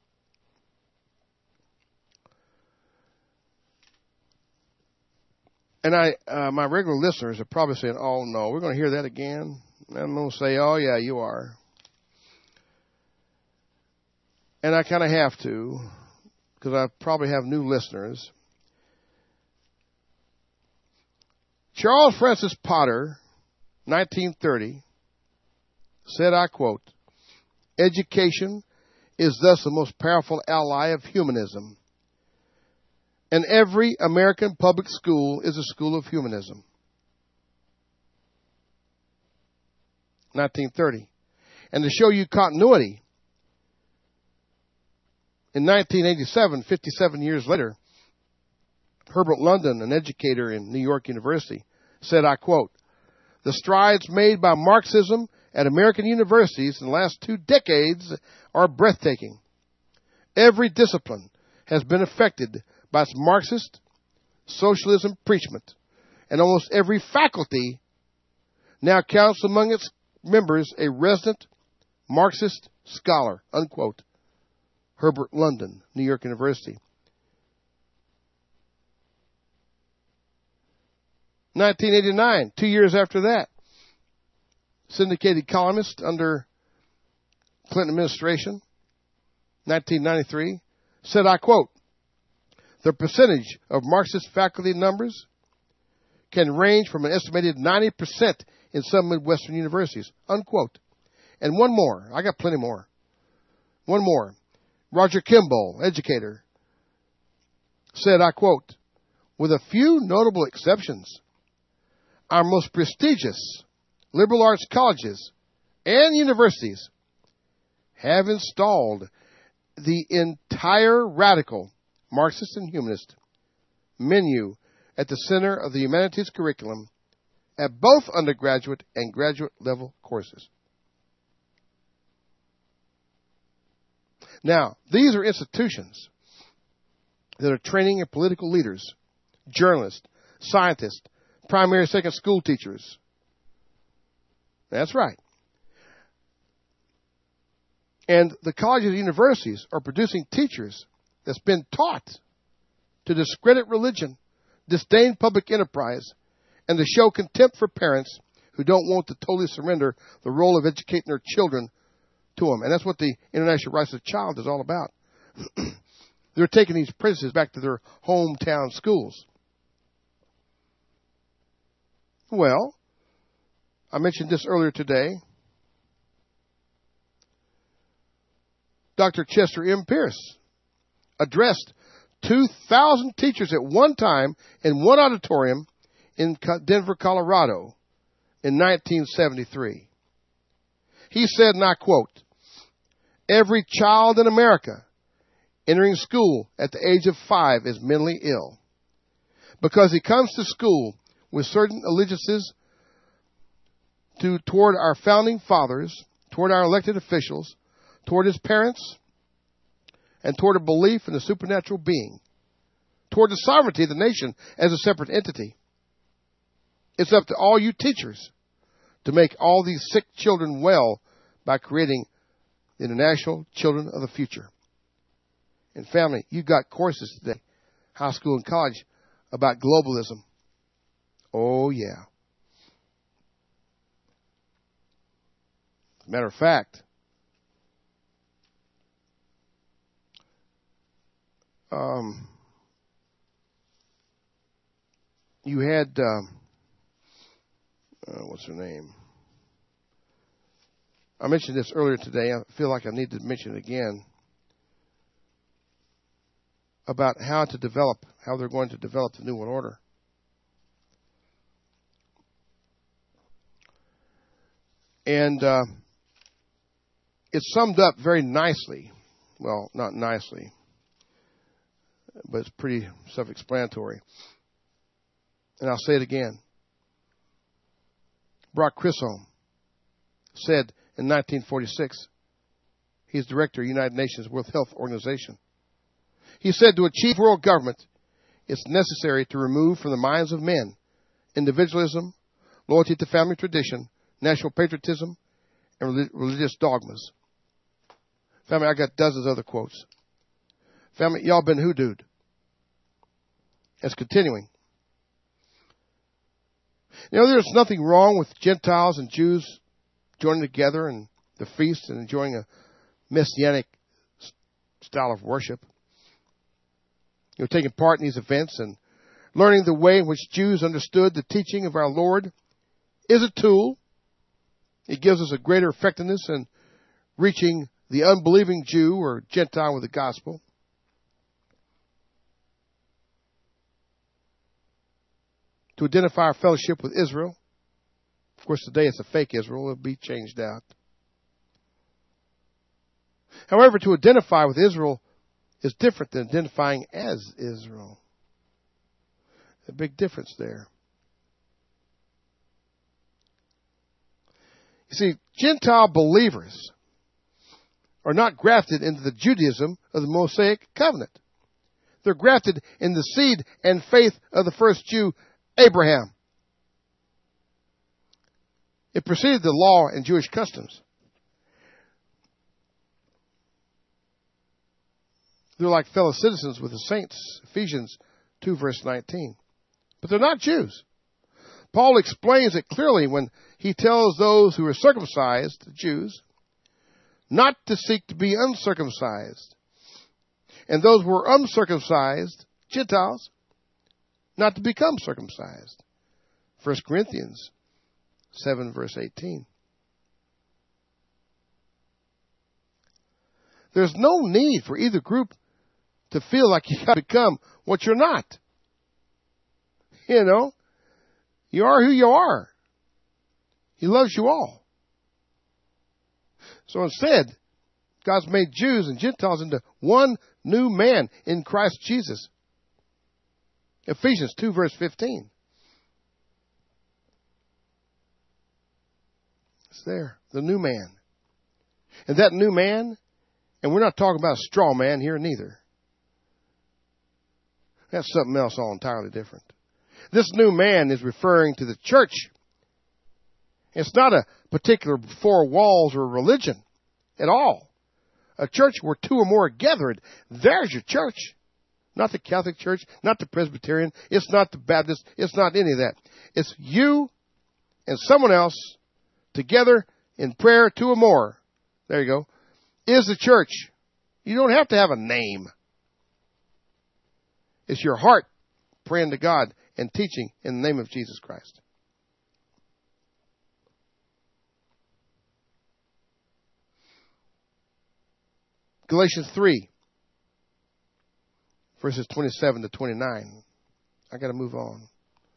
and I, uh, my regular listeners are probably saying, oh, no, we're going to hear that again. And I'm going to say, oh, yeah, you are. And I kind of have to, because I probably have new listeners. Charles Francis Potter, nineteen thirty, said, I quote, education is thus the most powerful ally of humanism. And every American public school is a school of humanism. nineteen thirty. And to show you continuity, in nineteen eighty-seven, fifty-seven years later, Herbert London, an educator in New York University, said, I quote, the strides made by Marxism at American universities in the last two decades are breathtaking. Every discipline has been affected by its Marxist socialism preachment, and almost every faculty now counts among its members a resident Marxist scholar, unquote. Herbert London, New York University. nineteen eighty-nine, two years after that, syndicated columnist under Clinton administration, nineteen ninety-three, said, I quote, the percentage of Marxist faculty numbers can range from an estimated ninety percent in some Midwestern universities, unquote. And one more. I got plenty more. One more. Roger Kimball, educator, said, I quote, with a few notable exceptions, our most prestigious liberal arts colleges and universities have installed the entire radical Marxist and humanist menu at the center of the humanities curriculum at both undergraduate and graduate level courses. Now, these are institutions that are training political leaders, journalists, scientists, primary and second school teachers. That's right. And the colleges and universities are producing teachers that's been taught to discredit religion, disdain public enterprise, and to show contempt for parents who don't want to totally surrender the role of educating their children to them. And that's what the International Rights of the Child is all about. They're taking these apprentices back to their hometown schools. Well, I mentioned this earlier today. Doctor Chester M. Pierce addressed two thousand teachers at one time in one auditorium in Denver, Colorado in nineteen seventy-three. He said, and I quote, "Every child in America entering school at the age of five is mentally ill because he comes to school with certain allegiances to, toward our founding fathers, toward our elected officials, toward his parents, and toward a belief in a supernatural being, toward the sovereignty of the nation as a separate entity. It's up to all you teachers to make all these sick children well by creating the International Children of the Future." And family, you got courses today, high school and college, about globalism. Oh, yeah. As a matter of fact, um, you had, um, uh, what's her name? I mentioned this earlier today. I feel like I need to mention it again. About how to develop, how they're going to develop the New World Order. And uh, it's summed up very nicely. Well, not nicely, but it's pretty self-explanatory. And I'll say it again. Brock Chisholm said in nineteen forty-six, he's director of the United Nations World Health Organization. He said, "To achieve world government, it's necessary to remove from the minds of men individualism, loyalty to family tradition, national patriotism, and religious dogmas." Family, I got dozens of other quotes. Family, y'all been hoodooed. It's continuing. You know, there's nothing wrong with Gentiles and Jews joining together in the feast and enjoying a messianic style of worship. You know, taking part in these events and learning the way in which Jews understood the teaching of our Lord is a tool. It gives us a greater effectiveness in reaching the unbelieving Jew or Gentile with the gospel. To identify our fellowship with Israel. Of course, today it's a fake Israel. It'll be changed out. However, to identify with Israel is different than identifying as Israel. A big difference there. You see, Gentile believers are not grafted into the Judaism of the Mosaic covenant. They're grafted in the seed and faith of the first Jew, Abraham. It preceded the law and Jewish customs. They're like fellow citizens with the saints, Ephesians two, verse nineteen. But they're not Jews. Paul explains it clearly when he tells those who are circumcised, Jews, not to seek to be uncircumcised. And those who are uncircumcised, Gentiles, not to become circumcised. First Corinthians seven, verse eighteen. There's no need for either group to feel like you got to become what you're not. You know, you are who you are. He loves you all. So instead, God's made Jews and Gentiles into one new man in Christ Jesus. Ephesians two, verse fifteen. It's there, the new man. And that new man, and we're not talking about a straw man here neither. That's something else all entirely different. This new man is referring to the church. It's not a particular four walls or religion at all. A church where two or more are gathered, there's your church. Not the Catholic Church, not the Presbyterian, it's not the Baptist, it's not any of that. It's you and someone else together in prayer, two or more. There you go. Is the church. You don't have to have a name. It's your heart praying to God and teaching in the name of Jesus Christ. Galatians three, verses twenty-seven to twenty-nine. I got to move on.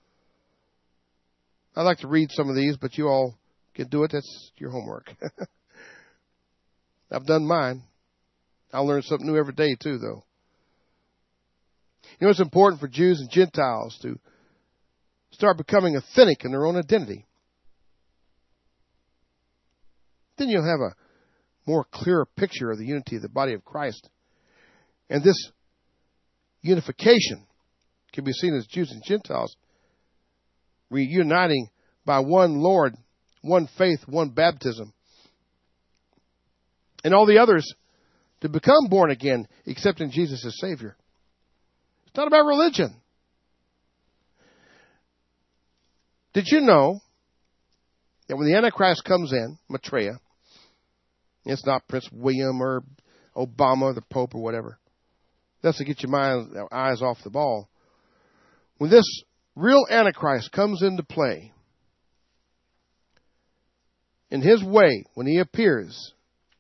I'd like to read some of these, but you all can do it. That's your homework. I've done mine. I'll learn something new every day, too, though. You know, it's important for Jews and Gentiles to start becoming authentic in their own identity. Then you'll have a more clearer picture of the unity of the body of Christ. And this unification can be seen as Jews and Gentiles reuniting by one Lord, one faith, one baptism. And all the others to become born again, accepting Jesus as Savior. It's not about religion. Did you know that when the Antichrist comes in, Maitreya, it's not Prince William or Obama or the Pope or whatever. That's to get your mind, eyes off the ball. When this real Antichrist comes into play, in his way, when he appears,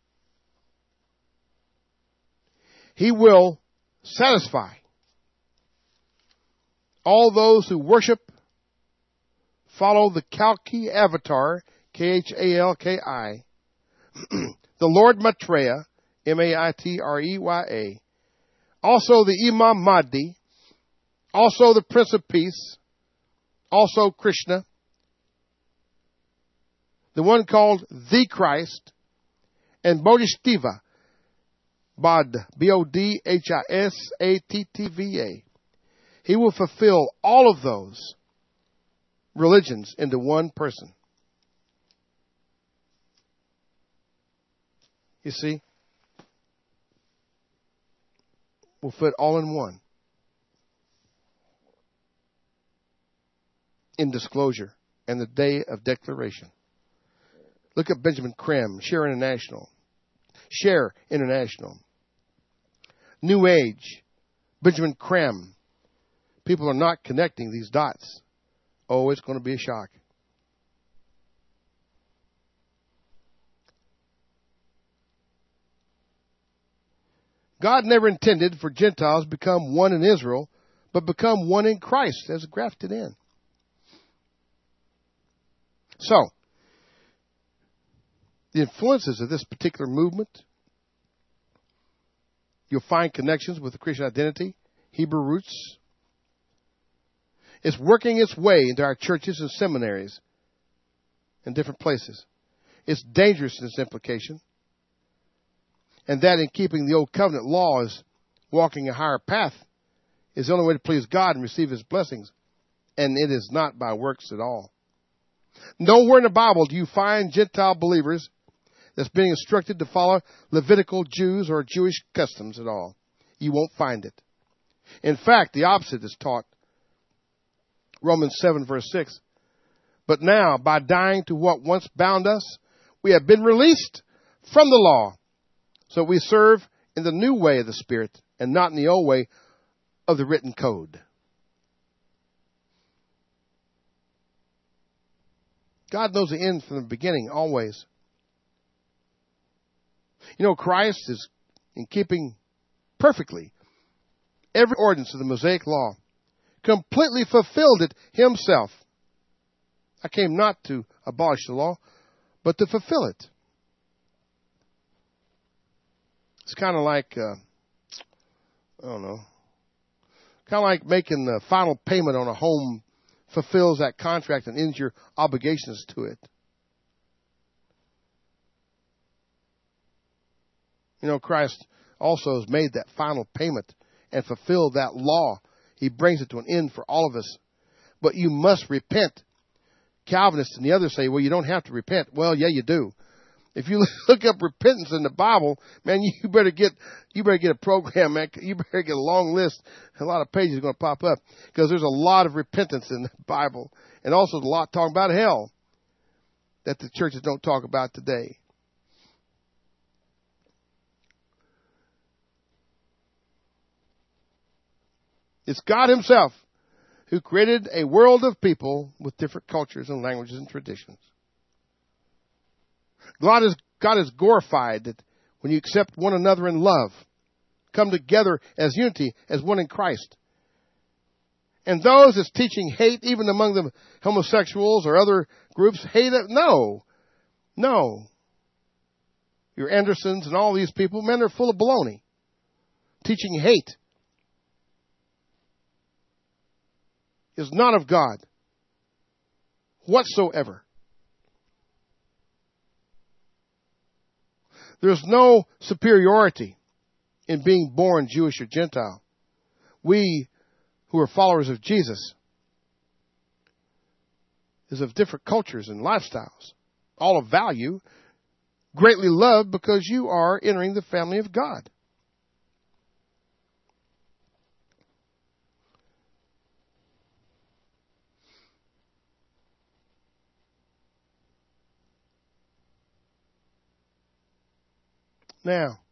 he will satisfy all those who worship, follow the Kalki avatar, K H A L K I, the Lord Maitreya, M A I T R E Y A, also the Imam Mahdi, also the Prince of Peace, also Krishna, the one called the Christ, and Bodhisattva, Bod, B O D H I S A T T V A. He will fulfill all of those religions into one person. You see? Will fit all in one. In disclosure and the day of declaration. Look at Benjamin Creme, Share International. Share International. New Age, Benjamin Creme. People are not connecting these dots. Oh, it's going to be a shock. God never intended for Gentiles to become one in Israel, but become one in Christ as grafted in. So, the influences of this particular movement, you'll find connections with the Christian identity, Hebrew roots. It's working its way into our churches and seminaries in different places. It's dangerous in its implication. And that in keeping the old covenant laws, walking a higher path, is the only way to please God and receive His blessings. And it is not by works at all. Nowhere in the Bible do you find Gentile believers that's being instructed to follow Levitical Jews or Jewish customs at all. You won't find it. In fact, the opposite is taught. Romans seven, verse six. But now, by dying to what once bound us, we have been released from the law. So we serve in the new way of the Spirit and not in the old way of the written code. God knows the end from the beginning, always. You know, Christ is in keeping perfectly every ordinance of the Mosaic law, completely fulfilled it himself. I came not to abolish the law, but to fulfill it. It's kind of like, uh, I don't know, kind of like making the final payment on a home fulfills that contract and ends your obligations to it. You know, Christ also has made that final payment and fulfilled that law. He brings it to an end for all of us but you must repent. Calvinists and the others say, well, you don't have to repent. Well, yeah, you do. If you look up repentance in the Bible, man, you better get you better get a program, man. You better get a long list. A lot of pages are going to pop up because there's a lot of repentance in the Bible, and also a lot talking about hell that the churches don't talk about today. It's God Himself who created a world of people with different cultures and languages and traditions. God is, God is glorified that when you accept one another in love, come together as unity, as one in Christ. And those that's teaching hate, even among the homosexuals or other groups, hate it. No. No. Your Andersons and all these people, men, are full of baloney. Teaching hate is not of God whatsoever. There's no superiority in being born Jewish or Gentile. We who are followers of Jesus is of different cultures and lifestyles, all of value, greatly loved because you are entering the family of God. Now,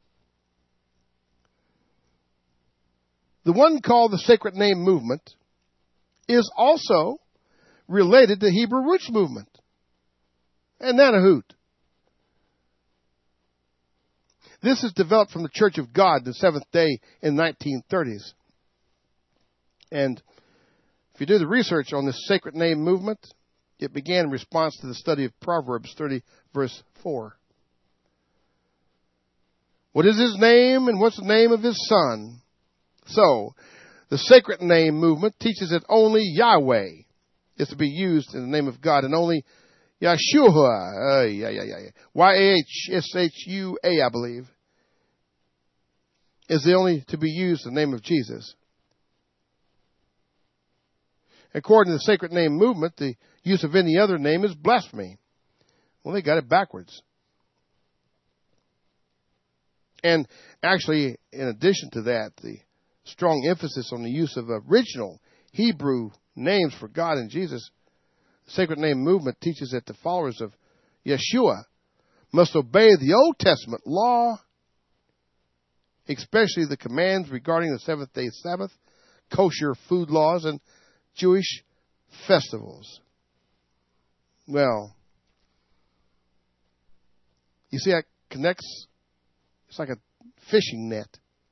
the one called the Sacred Name Movement is also related to Hebrew Roots Movement. And that a hoot. This is developed from the Church of God, the Seventh Day, in the nineteen thirties. And if you do the research on this Sacred Name Movement, it began in response to the study of Proverbs thirty, verse four. What is his name and what's the name of his son? So, the Sacred Name Movement teaches that only Yahweh is to be used in the name of God, and only Yeshua, uh, yeah, yeah, yeah, yeah. Y A H S H U A, I believe, is the only to be used in the name of Jesus. According to the Sacred Name Movement, the use of any other name is blasphemy. Well, they got it backwards. And actually, in addition to that, the strong emphasis on the use of original Hebrew names for God and Jesus, the Sacred Name Movement teaches that the followers of Yeshua must obey the Old Testament law, especially the commands regarding the seventh-day Sabbath, kosher food laws, and Jewish festivals. Well, you see how it connects? It's like a fishing net.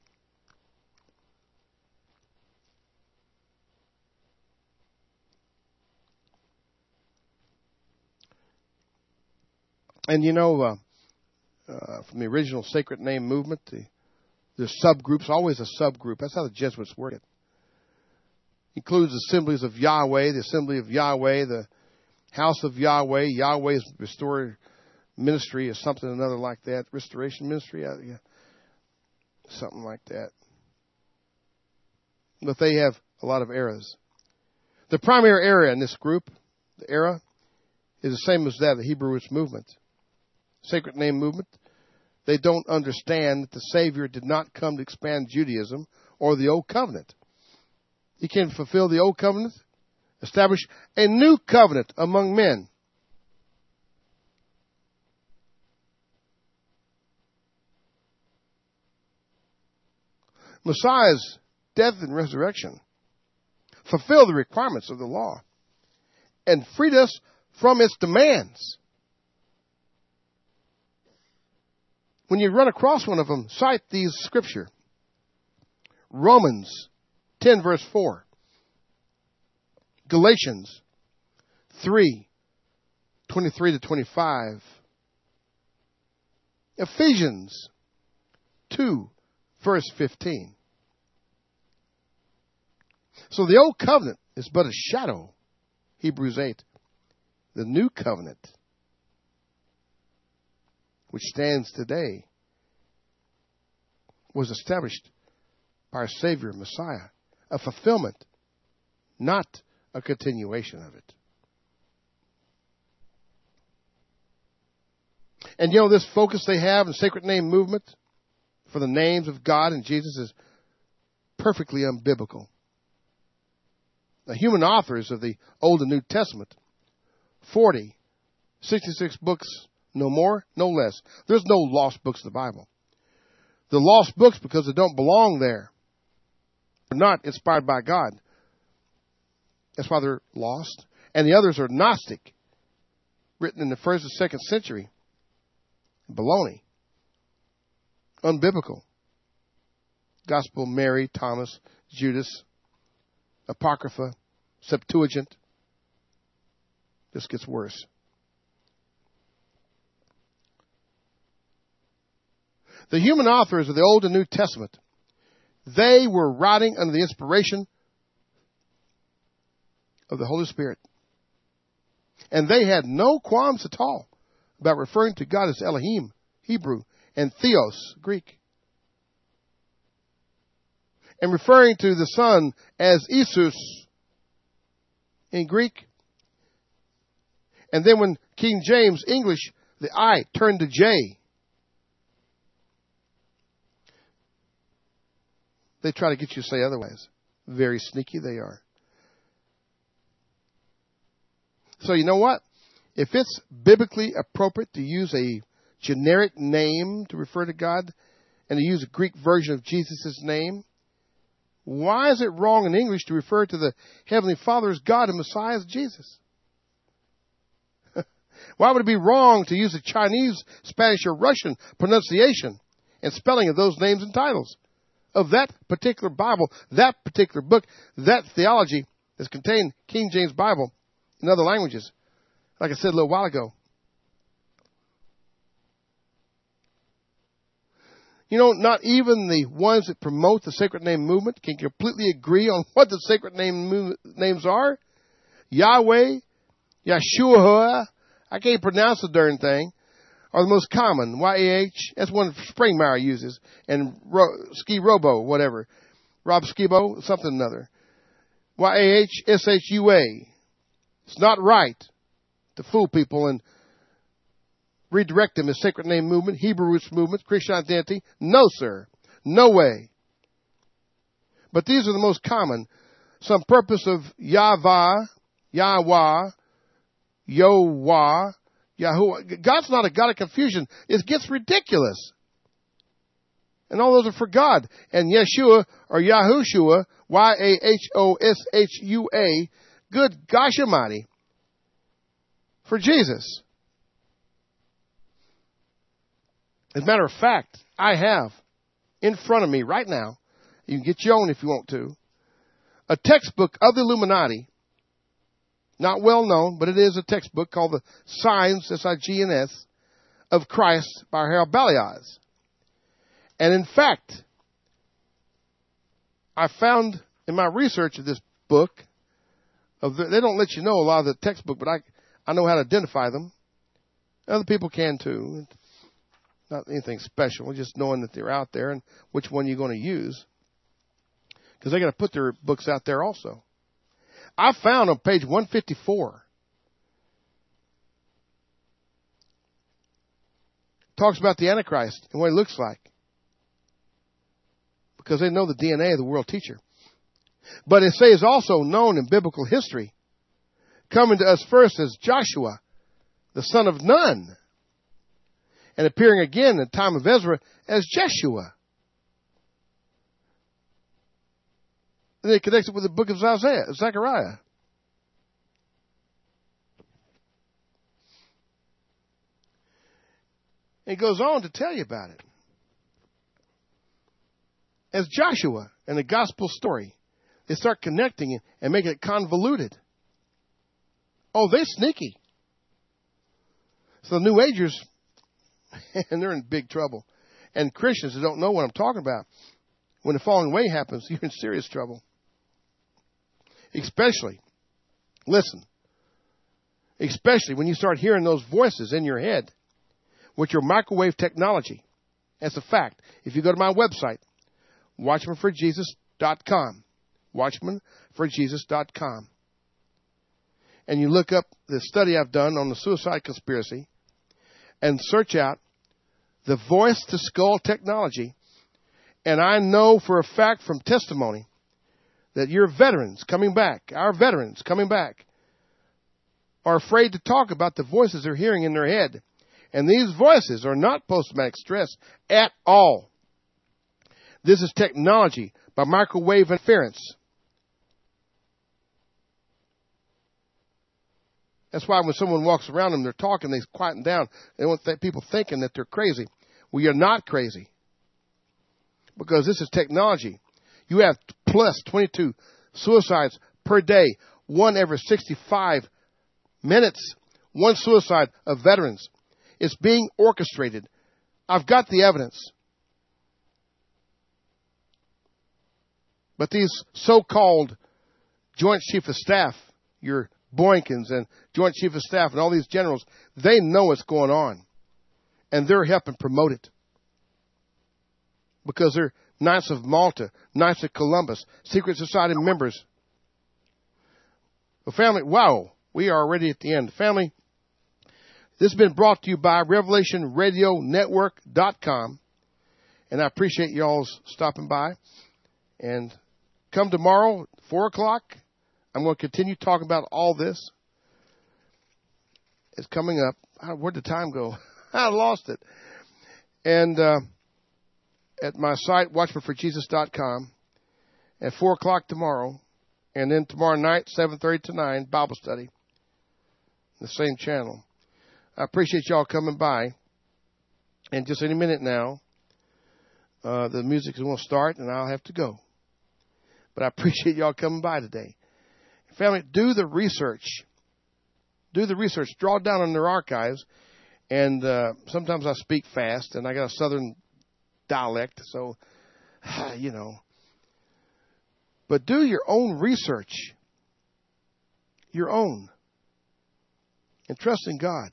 And you know, uh, uh, from the original Sacred Name Movement, the, there's subgroups, always a subgroup. That's how the Jesuits work it. Includes assemblies of Yahweh, the Assembly of Yahweh, the House of Yahweh, Yahweh's Restorer Ministry, or something another like that. Restoration Ministry, uh, yeah, something like that. But they have a lot of eras. The primary era in this group, the era, is the same as that of the Hebrew Roots Movement. Sacred Name Movement, they don't understand that the Savior did not come to expand Judaism or the Old Covenant. He came to fulfill the Old Covenant, establish a new covenant among men. Messiah's death and resurrection fulfilled the requirements of the law and freed us from its demands. When you run across one of them, cite these scripture. Romans ten, verse four. Galatians three, twenty-three to twenty-five. Ephesians two, verse fifteen. So the old covenant is but a shadow. Hebrews eight. The new covenant, which stands today, was established by our Savior, Messiah. A fulfillment, not a continuation of it. And you know, this focus they have in sacred name movement for the names of God and Jesus is perfectly unbiblical. The human authors of the Old and New Testament, forty, sixty-six books, no more, no less. There's no lost books in the Bible. The lost books, because they don't belong there, are not inspired by God. That's why they're lost. And the others are Gnostic, written in the first and second century. Baloney. Unbiblical. Gospel, Mary, Thomas, Judas, Apocrypha, Septuagint. This gets worse. The human authors of the Old and New Testament, they were writing under the inspiration of the Holy Spirit. And they had no qualms at all about referring to God as Elohim, Hebrew, and Theos, Greek. And referring to the Son as Isus in Greek. And then when King James English, the I turned to J. They try to get you to say otherwise. Very sneaky they are. So you know what? If it's biblically appropriate to use a generic name to refer to God and to use a Greek version of Jesus' name, why is it wrong in English to refer to the Heavenly Father as God and Messiah as Jesus? Why would it be wrong to use a Chinese, Spanish, or Russian pronunciation and spelling of those names and titles of that particular Bible, that particular book, that theology that's contained in King James Bible in other languages? Like I said a little while ago. You know, not even the ones that promote the sacred name movement can completely agree on what the sacred name names are. Yahweh, Yeshua, I can't pronounce the darn thing, are the most common. Y A H, that's one Springmeyer uses, and Ro, Ski Robo, whatever. Rob Skibo, something or another. Y A H S H U A. It's not right to fool people and redirect them as sacred name movement, Hebrew roots movement, Christian identity. No, sir. No way. But these are the most common. Some purpose of Yahweh, Yahweh, Yahweh, Yahuwah. God's not a God of confusion. It gets ridiculous. And all those are for God. And Yeshua or Yahushua, Y A H O S H U A, good gosh almighty, for Jesus. As a matter of fact, I have in front of me right now, you can get your own if you want to, a textbook of the Illuminati, not well known, but it is a textbook called The Signs, S I G N S, of Christ by Harold Baliaz. And in fact, I found in my research of this book, of the, they don't let you know a lot of the textbook, but I, I know how to identify them. Other people can too. Not anything special, just knowing that they're out there and which one you're going to use. Because they got to put their books out there also. I found on page one fifty-four, talks about the Antichrist and what he looks like. Because they know the D N A of the world teacher. But it says also known in biblical history, coming to us first as Joshua, the son of Nun, and appearing again in the time of Ezra as Jeshua. And it connects it with the book of Isaiah, Zechariah. And it goes on to tell you about it. As Joshua and the gospel story, they start connecting it and making it convoluted. Oh, they're sneaky. So the New Agers, and they're in big trouble. And Christians that don't know what I'm talking about, when the falling away happens, you're in serious trouble. Especially, listen, especially when you start hearing those voices in your head with your microwave technology. That's a fact. If you go to my website, watchman for jesus dot com, watchman for jesus dot com, and you look up the study I've done on the suicide conspiracy and search out the voice-to-skull technology, and I know for a fact from testimony that your veterans coming back, our veterans coming back, are afraid to talk about the voices they're hearing in their head. And these voices are not post-traumatic stress at all. This is technology by microwave interference. That's why when someone walks around them, they're talking, they quieten down. They don't want people thinking that they're crazy. Well, you're not crazy. Because this is technology. You have plus twenty-two suicides per day, one every sixty-five minutes, one suicide of veterans. It's being orchestrated. I've got the evidence. But these so-called Joint Chief of Staff, your Boykins and Joint Chief of Staff and all these generals, they know what's going on. And they're helping promote it. Because they're Knights of Malta, Knights of Columbus, Secret Society members. Well, family, wow, we are already at the end. Family, this has been brought to you by Revelation Radio Network dot com. And I appreciate y'all's stopping by. And come tomorrow, four o'clock, I'm going to continue talking about all this. It's coming up. Where'd the time go? I lost it. And uh, at my site, watchman for jesus dot com, at four o'clock tomorrow. And then tomorrow night, seven thirty to nine, Bible study. The same channel. I appreciate y'all coming by. And just any minute now, uh, the music is going to start and I'll have to go. But I appreciate y'all coming by today. Family, do the research. Do the research. Draw down on their archives. And uh, sometimes I speak fast, and I got a southern dialect, so, you know. But do your own research. Your own. And trust in God.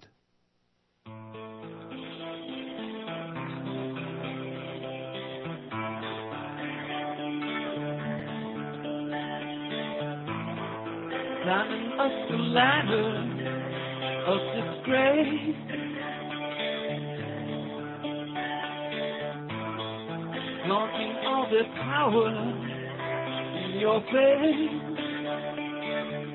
Climbing up the ladder of disgrace, flaunting all their power in your face.